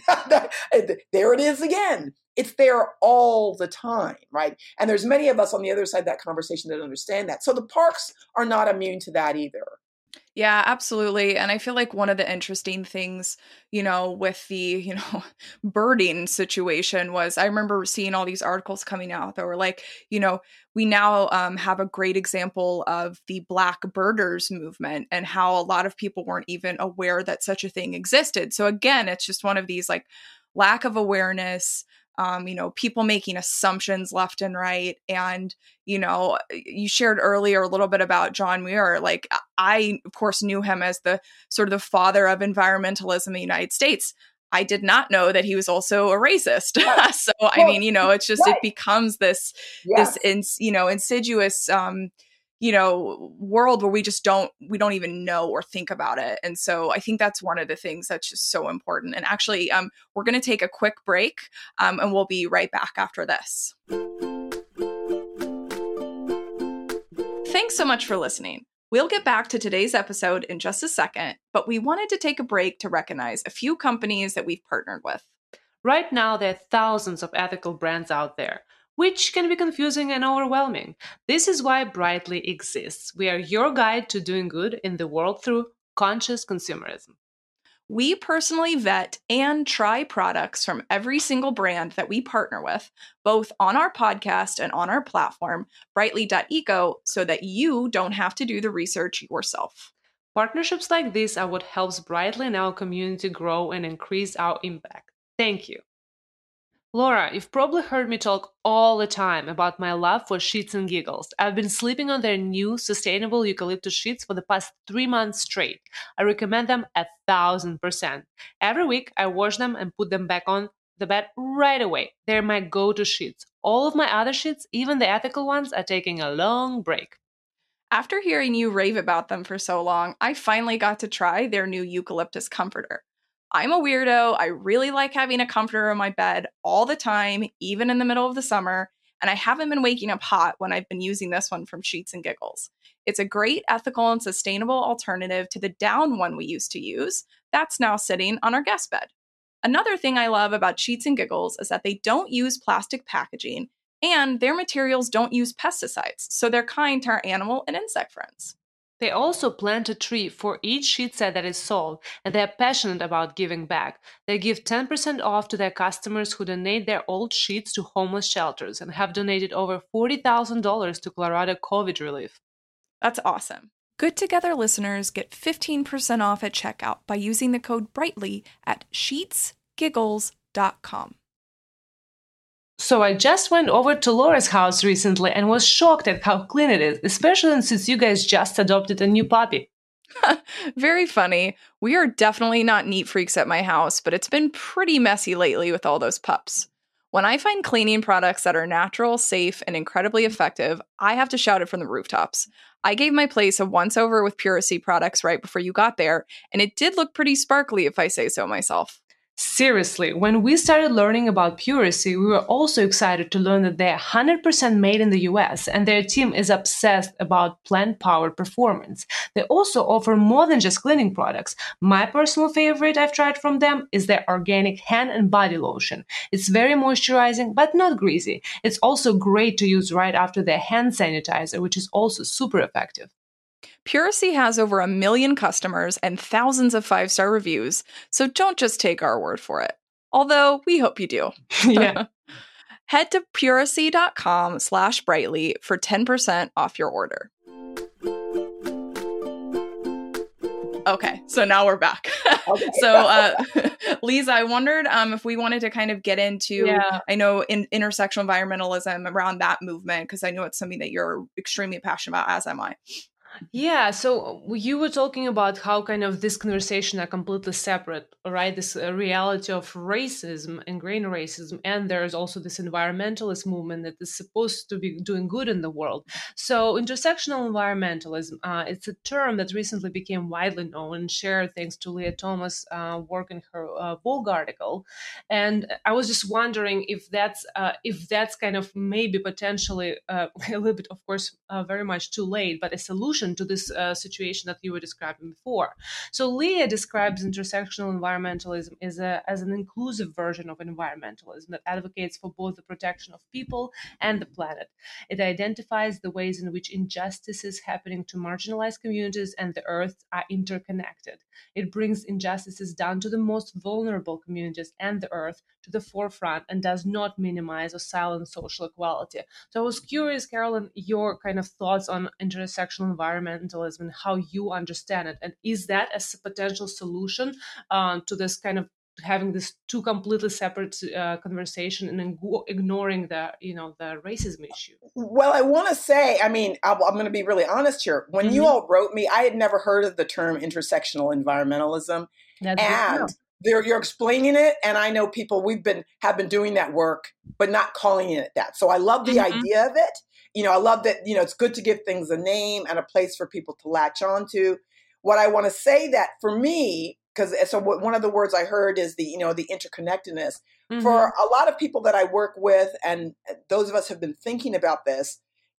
There it is again. It's there all the time, right? And there's many of us on the other side of that conversation that understand that. So the parks are not immune to that either. Yeah, absolutely. And I feel like one of the interesting things, you know, with the, you know, birding situation was I remember seeing all these articles coming out that were like, you know, we now um, have a great example of the Black birders movement and how a lot of people weren't even aware that such a thing existed. So again, it's just one of these like lack of awareness, Um, you know, people making assumptions left and right. And, you know, you shared earlier a little bit about John Muir. Like, I, of course, knew him as the sort of the father of environmentalism in the United States. I did not know that he was also a racist. Right. So, well, I mean, you know, it's just, right. it becomes this, yes. this, ins, you know, insidious, um, you know, world where we just don't, we don't even know or think about it. And so I think that's one of the things that's just so important. And actually, um, we're going to take a quick break um, and we'll be right back after this. Thanks so much for listening. We'll get back to today's episode in just a second, but we wanted to take a break to recognize a few companies that we've partnered with. Right now, there are thousands of ethical brands out there, which can be confusing and overwhelming. This is why Brightly exists. We are your guide to doing good in the world through conscious consumerism. We personally vet and try products from every single brand that we partner with, both on our podcast and on our platform, brightly dot eco, so that you don't have to do the research yourself. Partnerships like this are what helps Brightly and our community grow and increase our impact. Thank you. Laura, you've probably heard me talk all the time about my love for Sheets and Giggles. I've been sleeping on their new sustainable eucalyptus sheets for the past three months straight. I recommend them a thousand percent. Every week, I wash them and put them back on the bed right away. They're my go-to sheets. All of my other sheets, even the ethical ones, are taking a long break. After hearing you rave about them for so long, I finally got to try their new eucalyptus comforter. I'm a weirdo. I really like having a comforter in my bed all the time, even in the middle of the summer, and I haven't been waking up hot when I've been using this one from Sheets and Giggles. It's a great ethical and sustainable alternative to the down one we used to use that's now sitting on our guest bed. Another thing I love about Sheets and Giggles is that they don't use plastic packaging, and their materials don't use pesticides, so they're kind to our animal and insect friends. They also plant a tree for each sheet set that is sold, and they're passionate about giving back. They give ten percent off to their customers who donate their old sheets to homeless shelters and have donated over forty thousand dollars to Colorado COVID relief. That's awesome. Good Together listeners get fifteen percent off at checkout by using the code BRIGHTLY at sheets giggles dot com. So I just went over to Laura's house recently and was shocked at how clean it is, especially since you guys just adopted a new puppy. Very funny. We are definitely not neat freaks at my house, but it's been pretty messy lately with all those pups. When I find cleaning products that are natural, safe, and incredibly effective, I have to shout it from the rooftops. I gave my place a once-over with Puracy products right before you got there, and it did look pretty sparkly if I say so myself. Seriously, when we started learning about Puracy, we were also excited to learn that they're one hundred percent made in the U S and their team is obsessed about plant-powered performance. They also offer more than just cleaning products. My personal favorite I've tried from them is their organic hand and body lotion. It's very moisturizing, but not greasy. It's also great to use right after their hand sanitizer, which is also super effective. Puracy has over a million customers and thousands of five-star reviews, so don't just take our word for it. Although, we hope you do. Yeah. Head to puracy.com slash brightly for ten percent off your order. Okay, so now we're back. Okay. so, uh, Lisa, I wondered um, if we wanted to kind of get into, yeah. I know, in intersectional environmentalism around that movement, because I know it's something that you're extremely passionate about, as am I. Yeah, so you were talking about how kind of this conversation are completely separate, right? This uh, reality of racism, ingrained racism, and there's also this environmentalist movement that is supposed to be doing good in the world. So intersectional environmentalism, uh, it's a term that recently became widely known and shared thanks to Leah Thomas' uh, work in her uh, Vogue article. And I was just wondering if that's uh, if that's kind of maybe potentially uh, a little bit, of course, uh, very much too late, but a solution to this uh, situation that you were describing before. So Leah describes intersectional environmentalism as, a, as an inclusive version of environmentalism that advocates for both the protection of people and the planet. It identifies the ways in which injustices happening to marginalized communities and the earth are interconnected. It brings injustices down to the most vulnerable communities and the earth to the forefront and does not minimize or silence social equality. So I was curious, Carolyn, your kind of thoughts on intersectional environmentalism and how you understand it. And is that a potential solution um, to this kind of having this two completely separate uh, conversation and ignoring the, you know, the racism issue? Well, I want to say, I mean, I'm, I'm going to be really honest here. When mm-hmm. you all wrote me, I had never heard of the term intersectional environmentalism. That's and They're, you're explaining it, and I know people we've been have been doing that work, but not calling it that. So I love the mm-hmm. idea of it. You know, I love that. You know, it's good to give things a name and a place for people to latch on to. What I want to say that for me, because so what, one of the words I heard is the you know the interconnectedness. Mm-hmm. For a lot of people that I work with, and those of us have been thinking about this,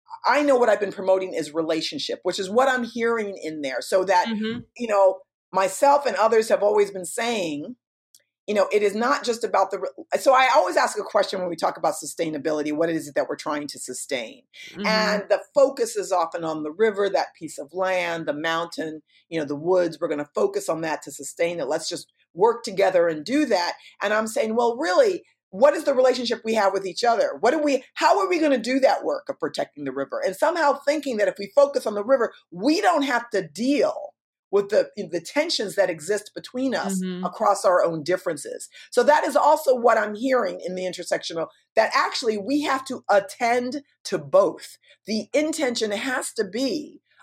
I know what I've been promoting is relationship, which is what I'm hearing in there. So that mm-hmm. you know. Myself and others have always been saying, you know, it is not just about the, so I always ask a question when we talk about sustainability, what is it that we're trying to sustain? Mm-hmm. And the focus is often on the river, that piece of land, the mountain, you know, the woods. We're going to focus on that to sustain it. Let's just work together and do that. And I'm saying, well, really, what is the relationship we have with each other? What do we, how are we going to do that work of protecting the river? And somehow thinking that if we focus on the river, we don't have to deal with the, the tensions that exist between us mm-hmm. across our own differences. So that is also what I'm hearing in the intersectional, that actually we have to attend to both. The intention has to be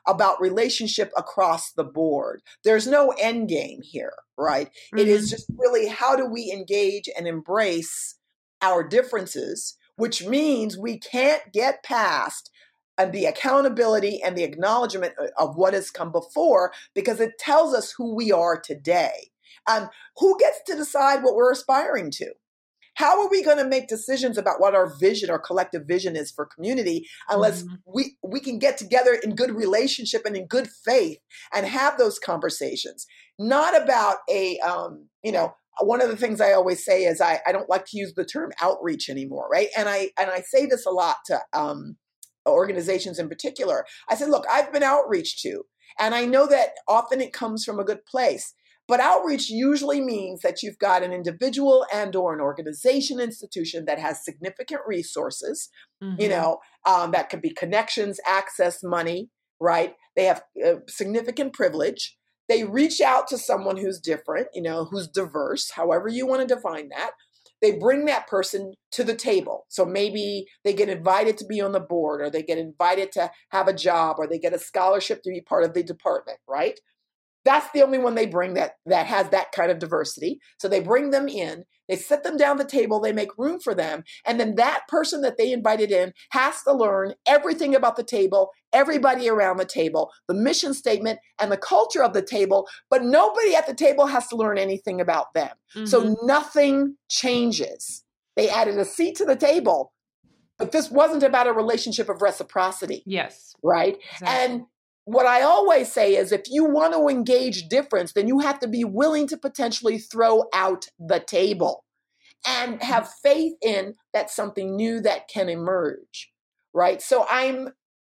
about relationship across the board. There's no end game here, right? Mm-hmm. It is just really, how do we engage and embrace our differences, which means we can't get past and the accountability and the acknowledgement of what has come before, because it tells us who we are today. Um, who gets to decide what we're aspiring to? How are we going to make decisions about what our vision, our collective vision is for community, unless mm-hmm. we, we can get together in good relationship and in good faith and have those conversations? Not about a, um, you know, one of the things I always say is I, I don't like to use the term outreach anymore, right? And I and I say this a lot to um, organizations in particular. I said, look, I've been outreach to, and I know that often it comes from a good place. But outreach usually means that you've got an individual and or an organization, institution that has significant resources, mm-hmm. you know, um, that could be connections, access, money, right? They have uh, significant privilege. They reach out to someone who's different, you know, who's diverse, however you want to define that. They bring that person to the table. So maybe they get invited to be on the board, or they get invited to have a job, or they get a scholarship to be part of the department, right? That's the only one they bring that that has that kind of diversity. So they bring them in, they sit them down the table, they make room for them. And then that person that they invited in has to learn everything about the table, everybody around the table, the mission statement and the culture of the table. But nobody at the table has to learn anything about them. Mm-hmm. So nothing changes. They added a seat to the table, but this wasn't about a relationship of reciprocity. Yes. Right? Exactly. And what I always say is, if you want to engage difference, then you have to be willing to potentially throw out the table and have faith in that something new that can emerge, right? So I'm,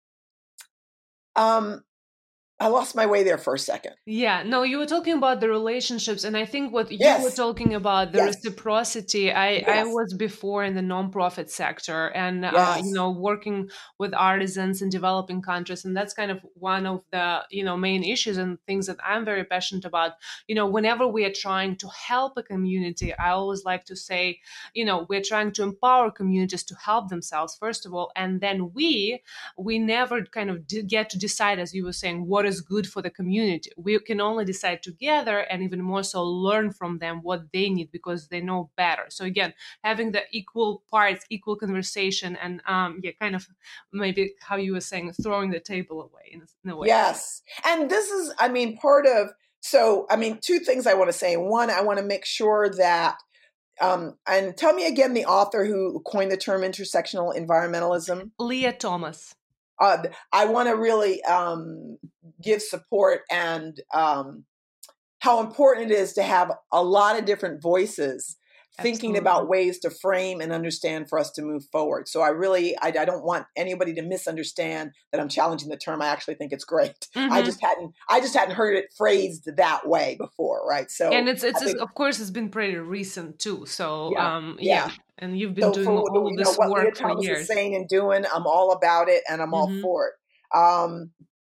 um, I lost my way there for a second. Yeah, no, you were talking about the relationships, and I think what yes. you were talking about, the yes. reciprocity. I, yes. I was before in the nonprofit sector, and yes. uh, you know, working with artisans in developing countries, and that's kind of one of the you know main issues and things that I'm very passionate about. You know, whenever we are trying to help a community, I always like to say, you know, we're trying to empower communities to help themselves first of all, and then we we never kind of get to decide, as you were saying, what is good for the community. We can only decide together, and even more so learn from them what they need, because they know better. So again, having the equal parts, equal conversation, and um, yeah, kind of maybe how you were saying, throwing the table away in a, in a way. Yes. And this is, I mean, part of, so, I mean, two things I want to say. One, I want to make sure that, um, and tell me again, the author who coined the term intersectional environmentalism. Leah Thomas. Uh, I want to really um, give support and um, how important it is to have a lot of different voices thinking Absolutely. About ways to frame and understand for us to move forward. So I really, I, I don't want anybody to misunderstand that I'm challenging the term. I actually think it's great. Mm-hmm. I just hadn't, I just hadn't heard it phrased that way before, right? So, and it's, it's, think, of course, it's been pretty recent too. So, yeah, um, yeah. yeah. And you've been so doing for, all you this know, what work Leah for Thomas years. Is saying and doing, I'm all about it, and I'm mm-hmm. all for it. Um,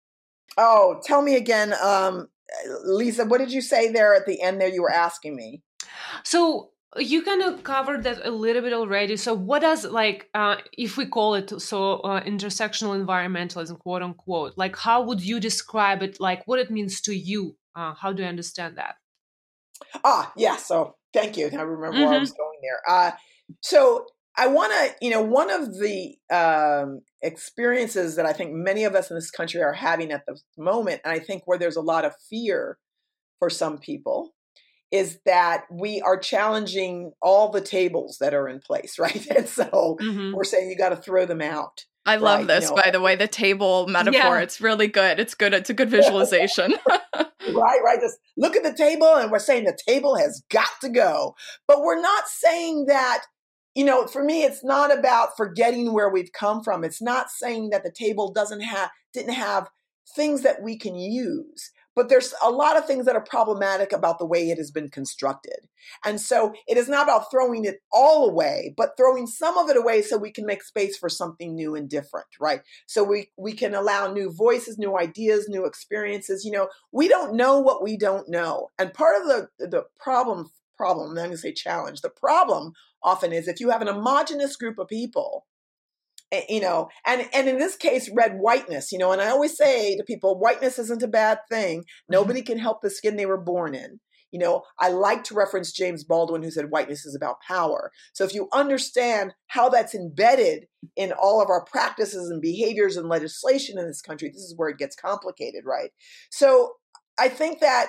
oh, tell me again, um, Lisa, what did you say there at the end there? You were asking me. So you kind of covered that a little bit already. So what does, like, uh, if we call it so uh, intersectional environmentalism, quote unquote, like how would you describe it? Like what it means to you? Uh, how do you understand that? Ah, yeah. So thank you. I remember mm-hmm. where I was going there. Uh, so I want to, you know, one of the um, experiences that I think many of us in this country are having at the moment, and I think where there's a lot of fear for some people, is that we are challenging all the tables that are in place, right? And so mm-hmm. we're saying you got to throw them out. I right? love this, you know, by the way, the table metaphor. Yeah. It's really good. It's good. It's a good visualization. Right, right. Just look at the table and we're saying the table has got to go. But we're not saying that, you know, for me, it's not about forgetting where we've come from. It's not saying that the table doesn't have, didn't have things that we can use. But there's a lot of things that are problematic about the way it has been constructed. And so it is not about throwing it all away, but throwing some of it away so we can make space for something new and different, right? So we, we can allow new voices, new ideas, new experiences. You know, we don't know what we don't know. And part of the, the problem, problem, I'm going to say challenge, the problem often is if you have an homogenous group of people you know, and, and in this case, red whiteness, you know, and I always say to people, whiteness isn't a bad thing. Nobody can help the skin they were born in. You know, I like to reference James Baldwin, who said whiteness is about power. So if you understand how that's embedded in all of our practices and behaviors and legislation in this country, this is where it gets complicated, right? So I think that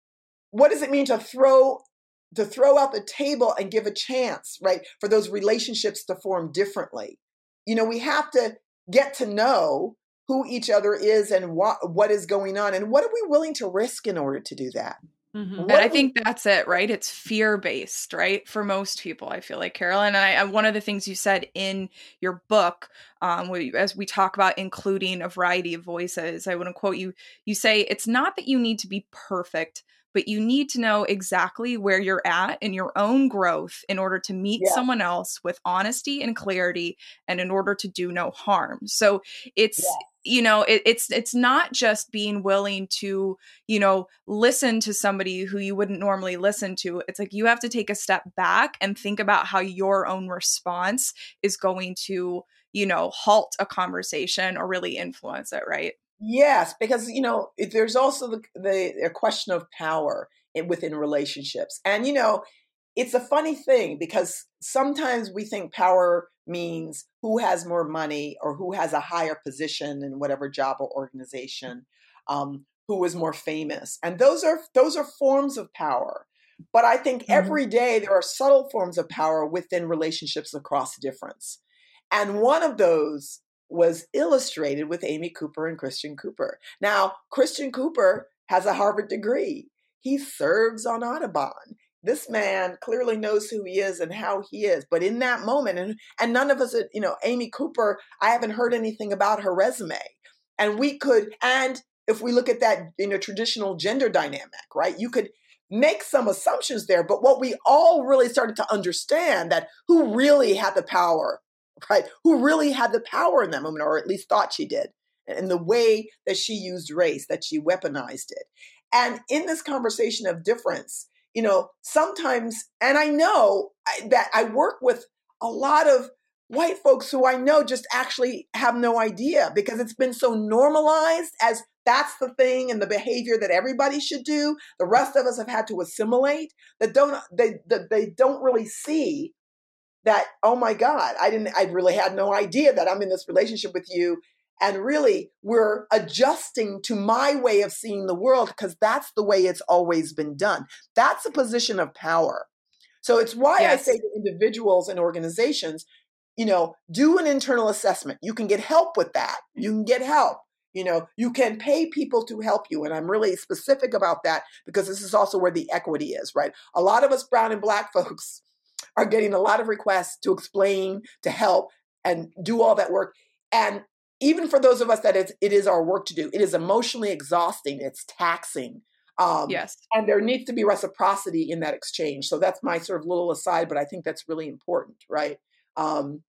what does it mean to throw to throw out the table and give a chance, right, for those relationships to form differently? You know, we have to get to know who each other is and what what is going on, and what are we willing to risk in order to do that? Mm-hmm. And I think that's it, right? It's fear-based, right? For most people, I feel like, Carolyn. And I, I, one of the things you said in your book, um, we, as we talk about including a variety of voices, I want to quote you. You say, it's not that you need to be perfect, but you need to know exactly where you're at in your own growth in order to meet yeah. someone else with honesty and clarity, and in order to do no harm. So it's, yeah. you know, it, it's, it's not just being willing to, you know, listen to somebody who you wouldn't normally listen to. It's like, you have to take a step back and think about how your own response is going to, you know, halt a conversation or really influence it. Right. Yes, because, you know, there's also the, the, the question of power in, within relationships. And, you know, it's a funny thing because sometimes we think power means who has more money or who has a higher position in whatever job or organization, um, who is more famous. And those are those are forms of power. But I think mm-hmm. every day there are subtle forms of power within relationships across difference. And one of those was illustrated with Amy Cooper and Christian Cooper. Now, Christian Cooper has a Harvard degree. He serves on Audubon. This man clearly knows who he is and how he is. But in that moment, and, and none of us, you know, Amy Cooper, I haven't heard anything about her resume. And we could, and if we look at that in a traditional gender dynamic, right, you could make some assumptions there. But what we all really started to understand that who really had the power, right? Who really had the power in that moment, or at least thought she did, and the way that she used race, that she weaponized it. And in this conversation of difference, you know, sometimes, and I know that I work with a lot of white folks who I know just actually have no idea, because it's been so normalized as that's the thing and the behavior that everybody should do. The rest of us have had to assimilate, that don't they that they don't really see that, oh my God, I didn't, I really had no idea that I'm in this relationship with you. And really, we're adjusting to my way of seeing the world because that's the way it's always been done. That's a position of power. So it's why yes. I say to individuals and organizations, you know, do an internal assessment. You can get help with that. You can get help. You know, you can pay people to help you. And I'm really specific about that because this is also where the equity is, right? A lot of us brown and black folks are getting a lot of requests to explain, to help, and do all that work. And even for those of us that it's, it is our work to do, it is emotionally exhausting. It's taxing. Um, yes. And there needs to be reciprocity in that exchange. So that's my sort of little aside, but I think that's really important, right? Um,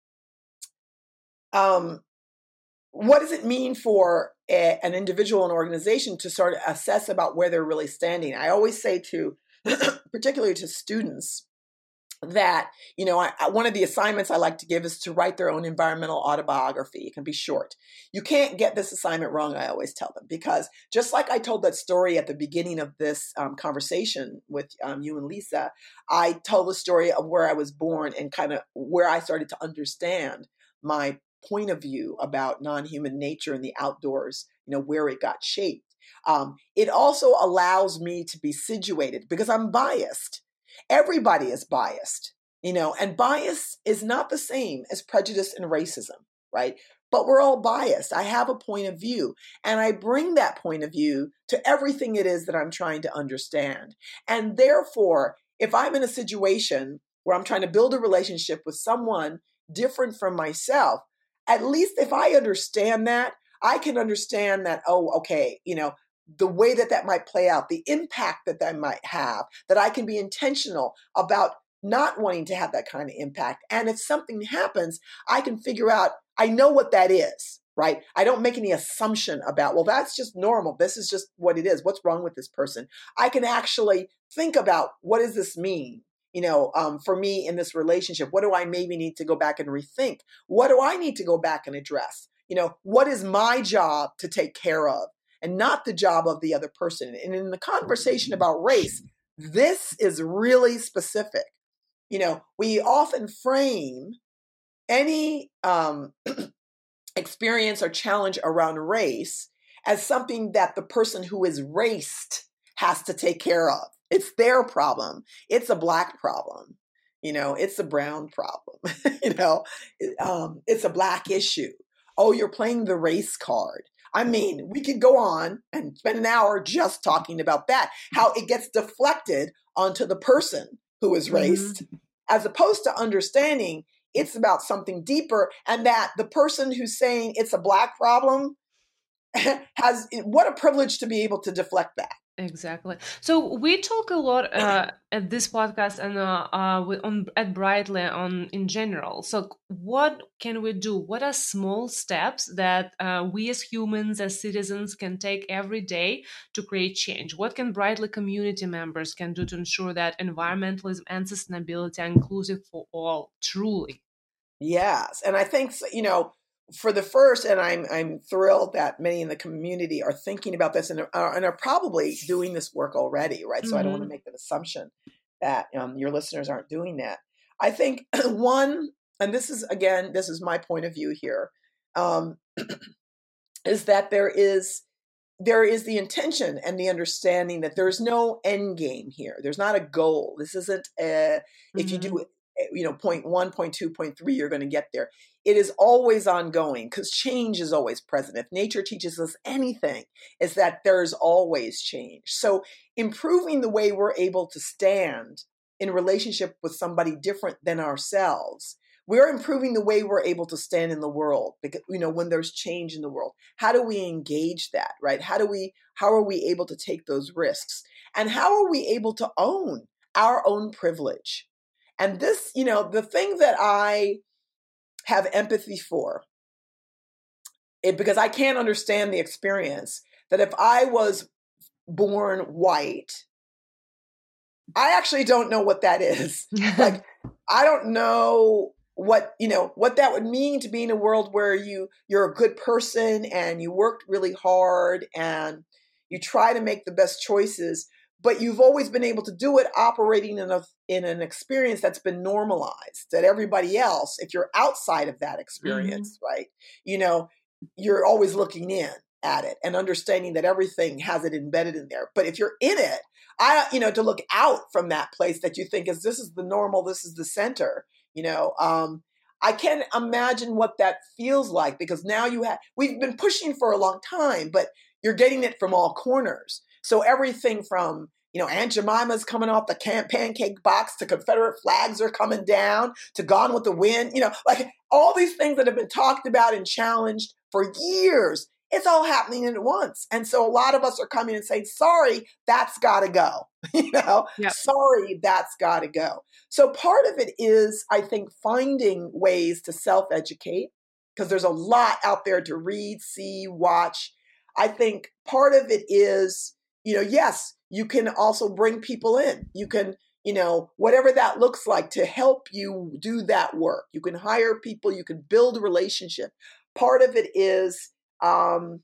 um, what does it mean for a, an individual and organization to sort of assess about where they're really standing? I always say to, particularly to students, that, you know, I, I, one of the assignments I like to give is to write their own environmental autobiography. It can be short. You can't get this assignment wrong, I always tell them, because just like I told that story at the beginning of this um, conversation with um, you and Lisa, I told the story of where I was born and kind of where I started to understand my point of view about non-human nature and the outdoors, you know, where it got shaped. Um, it also allows me to be situated because I'm biased. Everybody is biased, you know, and bias is not the same as prejudice and racism, right? But we're all biased. I have a point of view, and I bring that point of view to everything it is that I'm trying to understand. And therefore, if I'm in a situation where I'm trying to build a relationship with someone different from myself, at least if I understand that, I can understand that, oh, okay, you know, the way that that might play out, the impact that that might have, that I can be intentional about not wanting to have that kind of impact. And if something happens, I can figure out, I know what that is, right? I don't make any assumption about, well, that's just normal. This is just what it is. What's wrong with this person? I can actually think about, what does this mean? you know, um, for me in this relationship? What do I maybe need to go back and rethink? What do I need to go back and address? You know, what is my job to take care of and not the job of the other person? And in the conversation about race, this is really specific. You know, we often frame any um, experience or challenge around race as something that the person who is raced has to take care of. It's their problem. It's a Black problem. You know, it's a brown problem. you know, um, it's a Black issue. Oh, you're playing the race card. I mean, we could go on and spend an hour just talking about that, how it gets deflected onto the person who is raced, mm-hmm. as opposed to understanding it's about something deeper, and that the person who's saying it's a Black problem has, what a privilege to be able to deflect that. Exactly. So we talk a lot uh, at this podcast and uh, uh, on at Brightly on in general. So what can we do? What are small steps that uh, we as humans, as citizens, can take every day to create change? What can Brightly community members can do to ensure that environmentalism and sustainability are inclusive for all? Truly. Yes, and I think, you know, for the first, and I'm I'm thrilled that many in the community are thinking about this and are, and are probably doing this work already, right? Mm-hmm. So I don't want to make the assumption that um, your listeners aren't doing that. I think one, and this is, again, this is my point of view here, um, is that there is there is the intention and the understanding that there's no end game here. There's not a goal. This isn't a, mm-hmm. if you do you know, point one, point two, point three, you're going to get there. It is always ongoing because change is always present. If nature teaches us anything, is that there's always change. So improving the way we're able to stand in relationship with somebody different than ourselves, we're improving the way we're able to stand in the world. Because, you know, when there's change in the world, how do we engage that, right? How do we, how are we able to take those risks? And how are we able to own our own privilege? And this, you know, the thing that I have empathy for, it, because I can't understand the experience, that if I was born white, I actually don't know what that is. Like, I don't know what, you know, what that would mean to be in a world where you, you're a good person and you worked really hard and you try to make the best choices, but you've always been able to do it operating in a in an experience that's been normalized, that everybody else, if you're outside of that experience, mm-hmm. right, you know, you're always looking in at it and understanding that everything has it embedded in there. But if you're in it, I, you know, to look out from that place that you think is, this is the normal, this is the center, you know, um, I can't imagine what that feels like, because now you have, we've been pushing for a long time, but you're getting it from all corners. So everything from, you know, Aunt Jemima's coming off the can- pancake box to Confederate flags are coming down to Gone with the Wind, you know, like all these things that have been talked about and challenged for years, it's all happening at once. And so a lot of us are coming and saying, sorry, that's got to go, you know, yep. sorry, that's got to go. So part of it is, I think, finding ways to self-educate, because there's a lot out there to read, see, watch. I think part of it is, you know, yes, you can also bring people in. You can, you know, whatever that looks like to help you do that work. You can hire people, you can build a relationship. Part of it is um,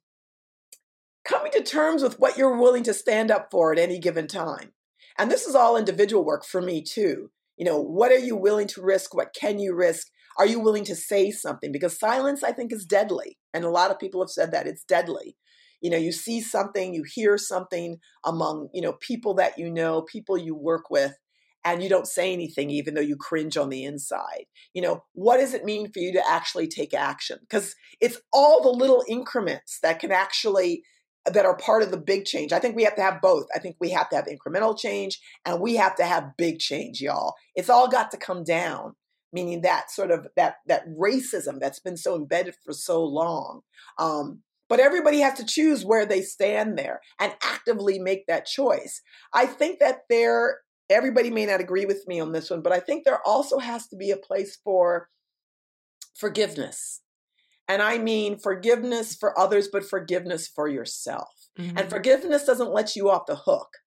coming to terms with what you're willing to stand up for at any given time. And this is all individual work for me too. You know, what are you willing to risk? What can you risk? Are you willing to say something? Because silence, I think, is deadly. And a lot of people have said that it's deadly. You know, you see something, you hear something among, you know, people that you know, people you work with, and you don't say anything, even though you cringe on the inside. You know, what does it mean for you to actually take action? Because it's all the little increments that can actually, that are part of the big change. I think we have to have both. I think we have to have incremental change and we have to have big change, y'all. It's all got to come down, meaning that sort of that, that racism that's been so embedded for so long. Um, But everybody has to choose where they stand there and actively make that choice. I think that there, everybody may not agree with me on this one, but I think there also has to be a place for forgiveness. And I mean forgiveness for others, but forgiveness for yourself. Mm-hmm. And forgiveness doesn't let you off the hook.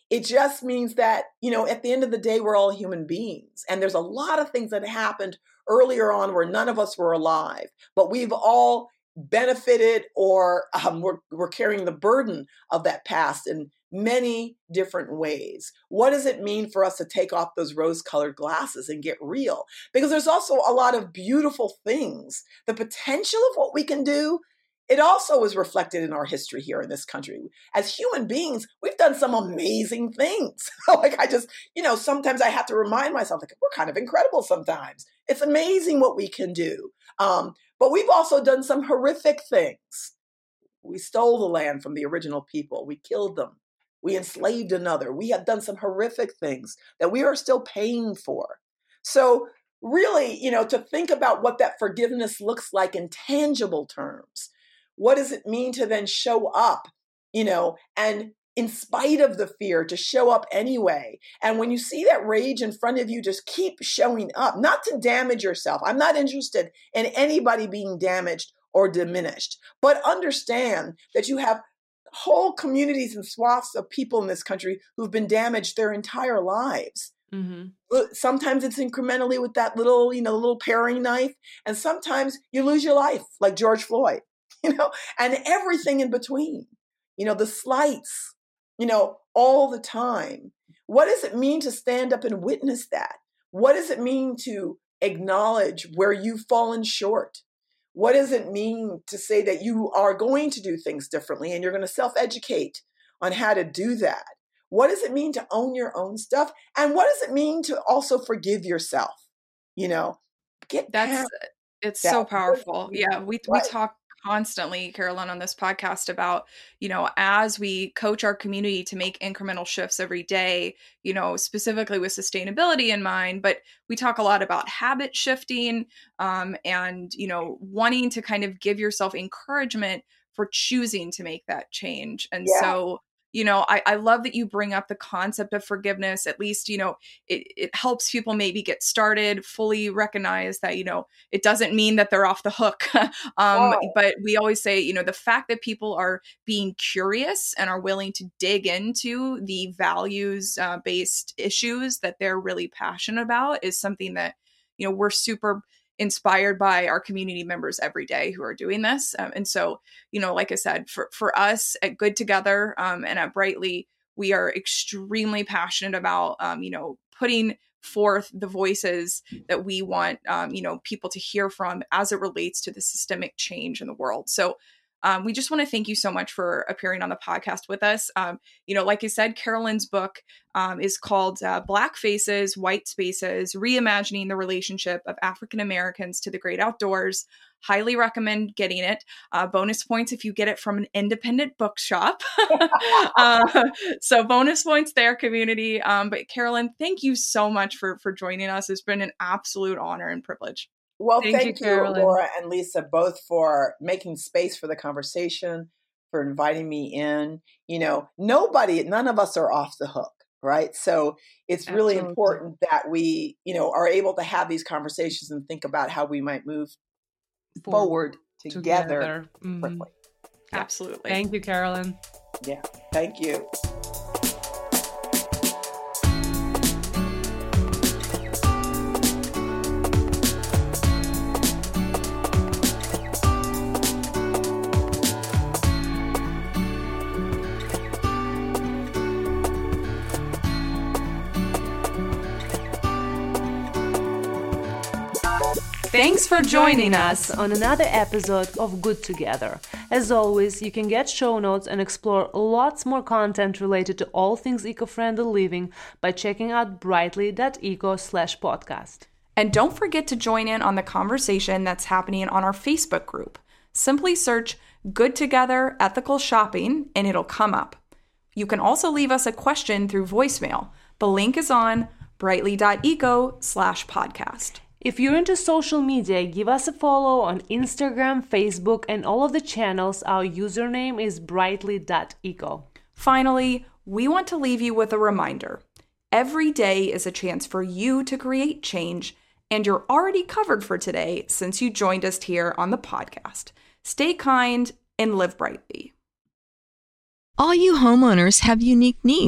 It just means that, you know, at the end of the day, we're all human beings. And there's a lot of things that happened earlier on where none of us were alive, but we've all benefited or um, we're, we're carrying the burden of that past in many different ways. What does it mean for us to take off those rose-colored glasses and get real? Because there's also a lot of beautiful things. The potential of what we can do, it also is reflected in our history here in this country. As human beings, we've done some amazing things. Like I just, you know, sometimes I have to remind myself, like, we're kind of incredible sometimes. It's amazing what we can do. Um, but we've also done some horrific things. We stole the land from the original people. We killed them. We enslaved another. We have done some horrific things that we are still paying for. So really, you know, to think about what that forgiveness looks like in tangible terms. What does it mean to then show up, you know, and in spite of the fear, to show up anyway? And when you see that rage in front of you, just keep showing up, not to damage yourself. I'm not interested in anybody being damaged or diminished, but understand that you have whole communities and swaths of people in this country who've been damaged their entire lives. Mm-hmm. Sometimes it's incrementally with that little, you know, little paring knife. And sometimes you lose your life, like George Floyd. You know, and everything in between, you know, the slights, you know, all the time. What does it mean to stand up and witness that? What does it mean to acknowledge where you've fallen short? What does it mean to say that you are going to do things differently and you're going to self-educate on how to do that? What does it mean to own your own stuff? And what does it mean to also forgive yourself? You know, get that's, it's that. So powerful. Yeah. We, right. we talk constantly, Carolyn, on this podcast about, you know, as we coach our community to make incremental shifts every day, you know, specifically with sustainability in mind, but we talk a lot about habit shifting um, and, you know, wanting to kind of give yourself encouragement for choosing to make that change. And yeah. so, you know, I, I love that you bring up the concept of forgiveness. At least, you know, it, it helps people maybe get started, fully recognize that, you know, it doesn't mean that they're off the hook. um, oh. But we always say, you know, the fact that people are being curious and are willing to dig into the values uh, based issues that they're really passionate about is something that, you know, we're super inspired by our community members every day who are doing this. Um, and so, you know, like I said, for, for us at Good Together um, and at Brightly, we are extremely passionate about, um, you know, putting forth the voices that we want, um, you know, people to hear from as it relates to the systemic change in the world. So Um, we just want to thank you so much for appearing on the podcast with us. Um, you know, like I said, Carolyn's book um, is called uh, Black Faces, White Spaces, Reimagining the Relationship of African Americans to the Great Outdoors. Highly recommend getting it. Uh, bonus points if you get it from an independent bookshop. uh, so bonus points there, community. Um, but Carolyn, thank you so much for, for joining us. It's been an absolute honor and privilege. Well, thank, thank you, you Laura and Lisa, both for making space for the conversation, for inviting me in. You know, nobody, none of us are off the hook, right? So it's really Absolutely. important that we, you know, are able to have these conversations and think about how we might move forward, forward together. together. Mm-hmm. Yeah. Absolutely. Thank you, Carolyn. Yeah, thank you. Thanks for joining us on another episode of Good Together. As always, you can get show notes and explore lots more content related to all things eco-friendly living by checking out brightly.eco slash podcast. And don't forget to join in on the conversation that's happening on our Facebook group. Simply search Good Together Ethical Shopping and it'll come up. You can also leave us a question through voicemail. The link is on brightly.eco slash podcast. If you're into social media, give us a follow on Instagram, Facebook, and all of the channels. Our username is brightly.eco. Finally, we want to leave you with a reminder. Every day is a chance for you to create change, and you're already covered for today since you joined us here on the podcast. Stay kind and live brightly. All you homeowners have unique needs.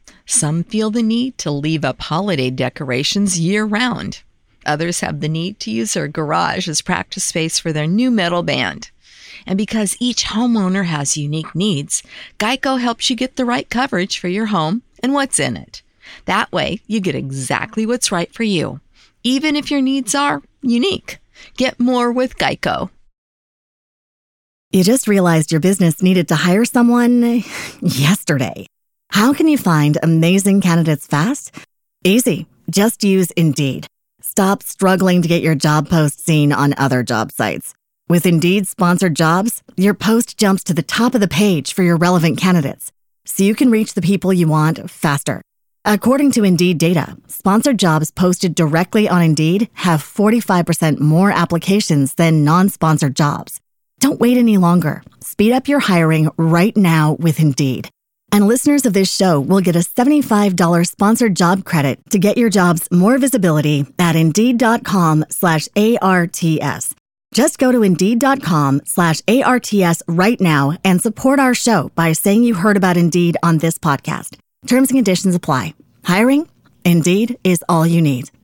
Some feel the need to leave up holiday decorations year-round. Others have the need to use their garage as practice space for their new metal band. And because each homeowner has unique needs, Geico helps you get the right coverage for your home and what's in it. That way, you get exactly what's right for you, even if your needs are unique. Get more with Geico. You just realized your business needed to hire someone yesterday. How can you find amazing candidates fast? Easy. Just use Indeed. Stop struggling to get your job post seen on other job sites. With Indeed sponsored jobs, your post jumps to the top of the page for your relevant candidates, so you can reach the people you want faster. According to Indeed data, sponsored jobs posted directly on Indeed have forty-five percent more applications than non-sponsored jobs. Don't wait any longer. Speed up your hiring right now with Indeed. And listeners of this show will get a seventy-five dollars sponsored job credit to get your jobs more visibility at Indeed.com slash ARTS. Just go to Indeed.com slash ARTS right now and support our show by saying you heard about Indeed on this podcast. Terms and conditions apply. Hiring? Indeed is all you need.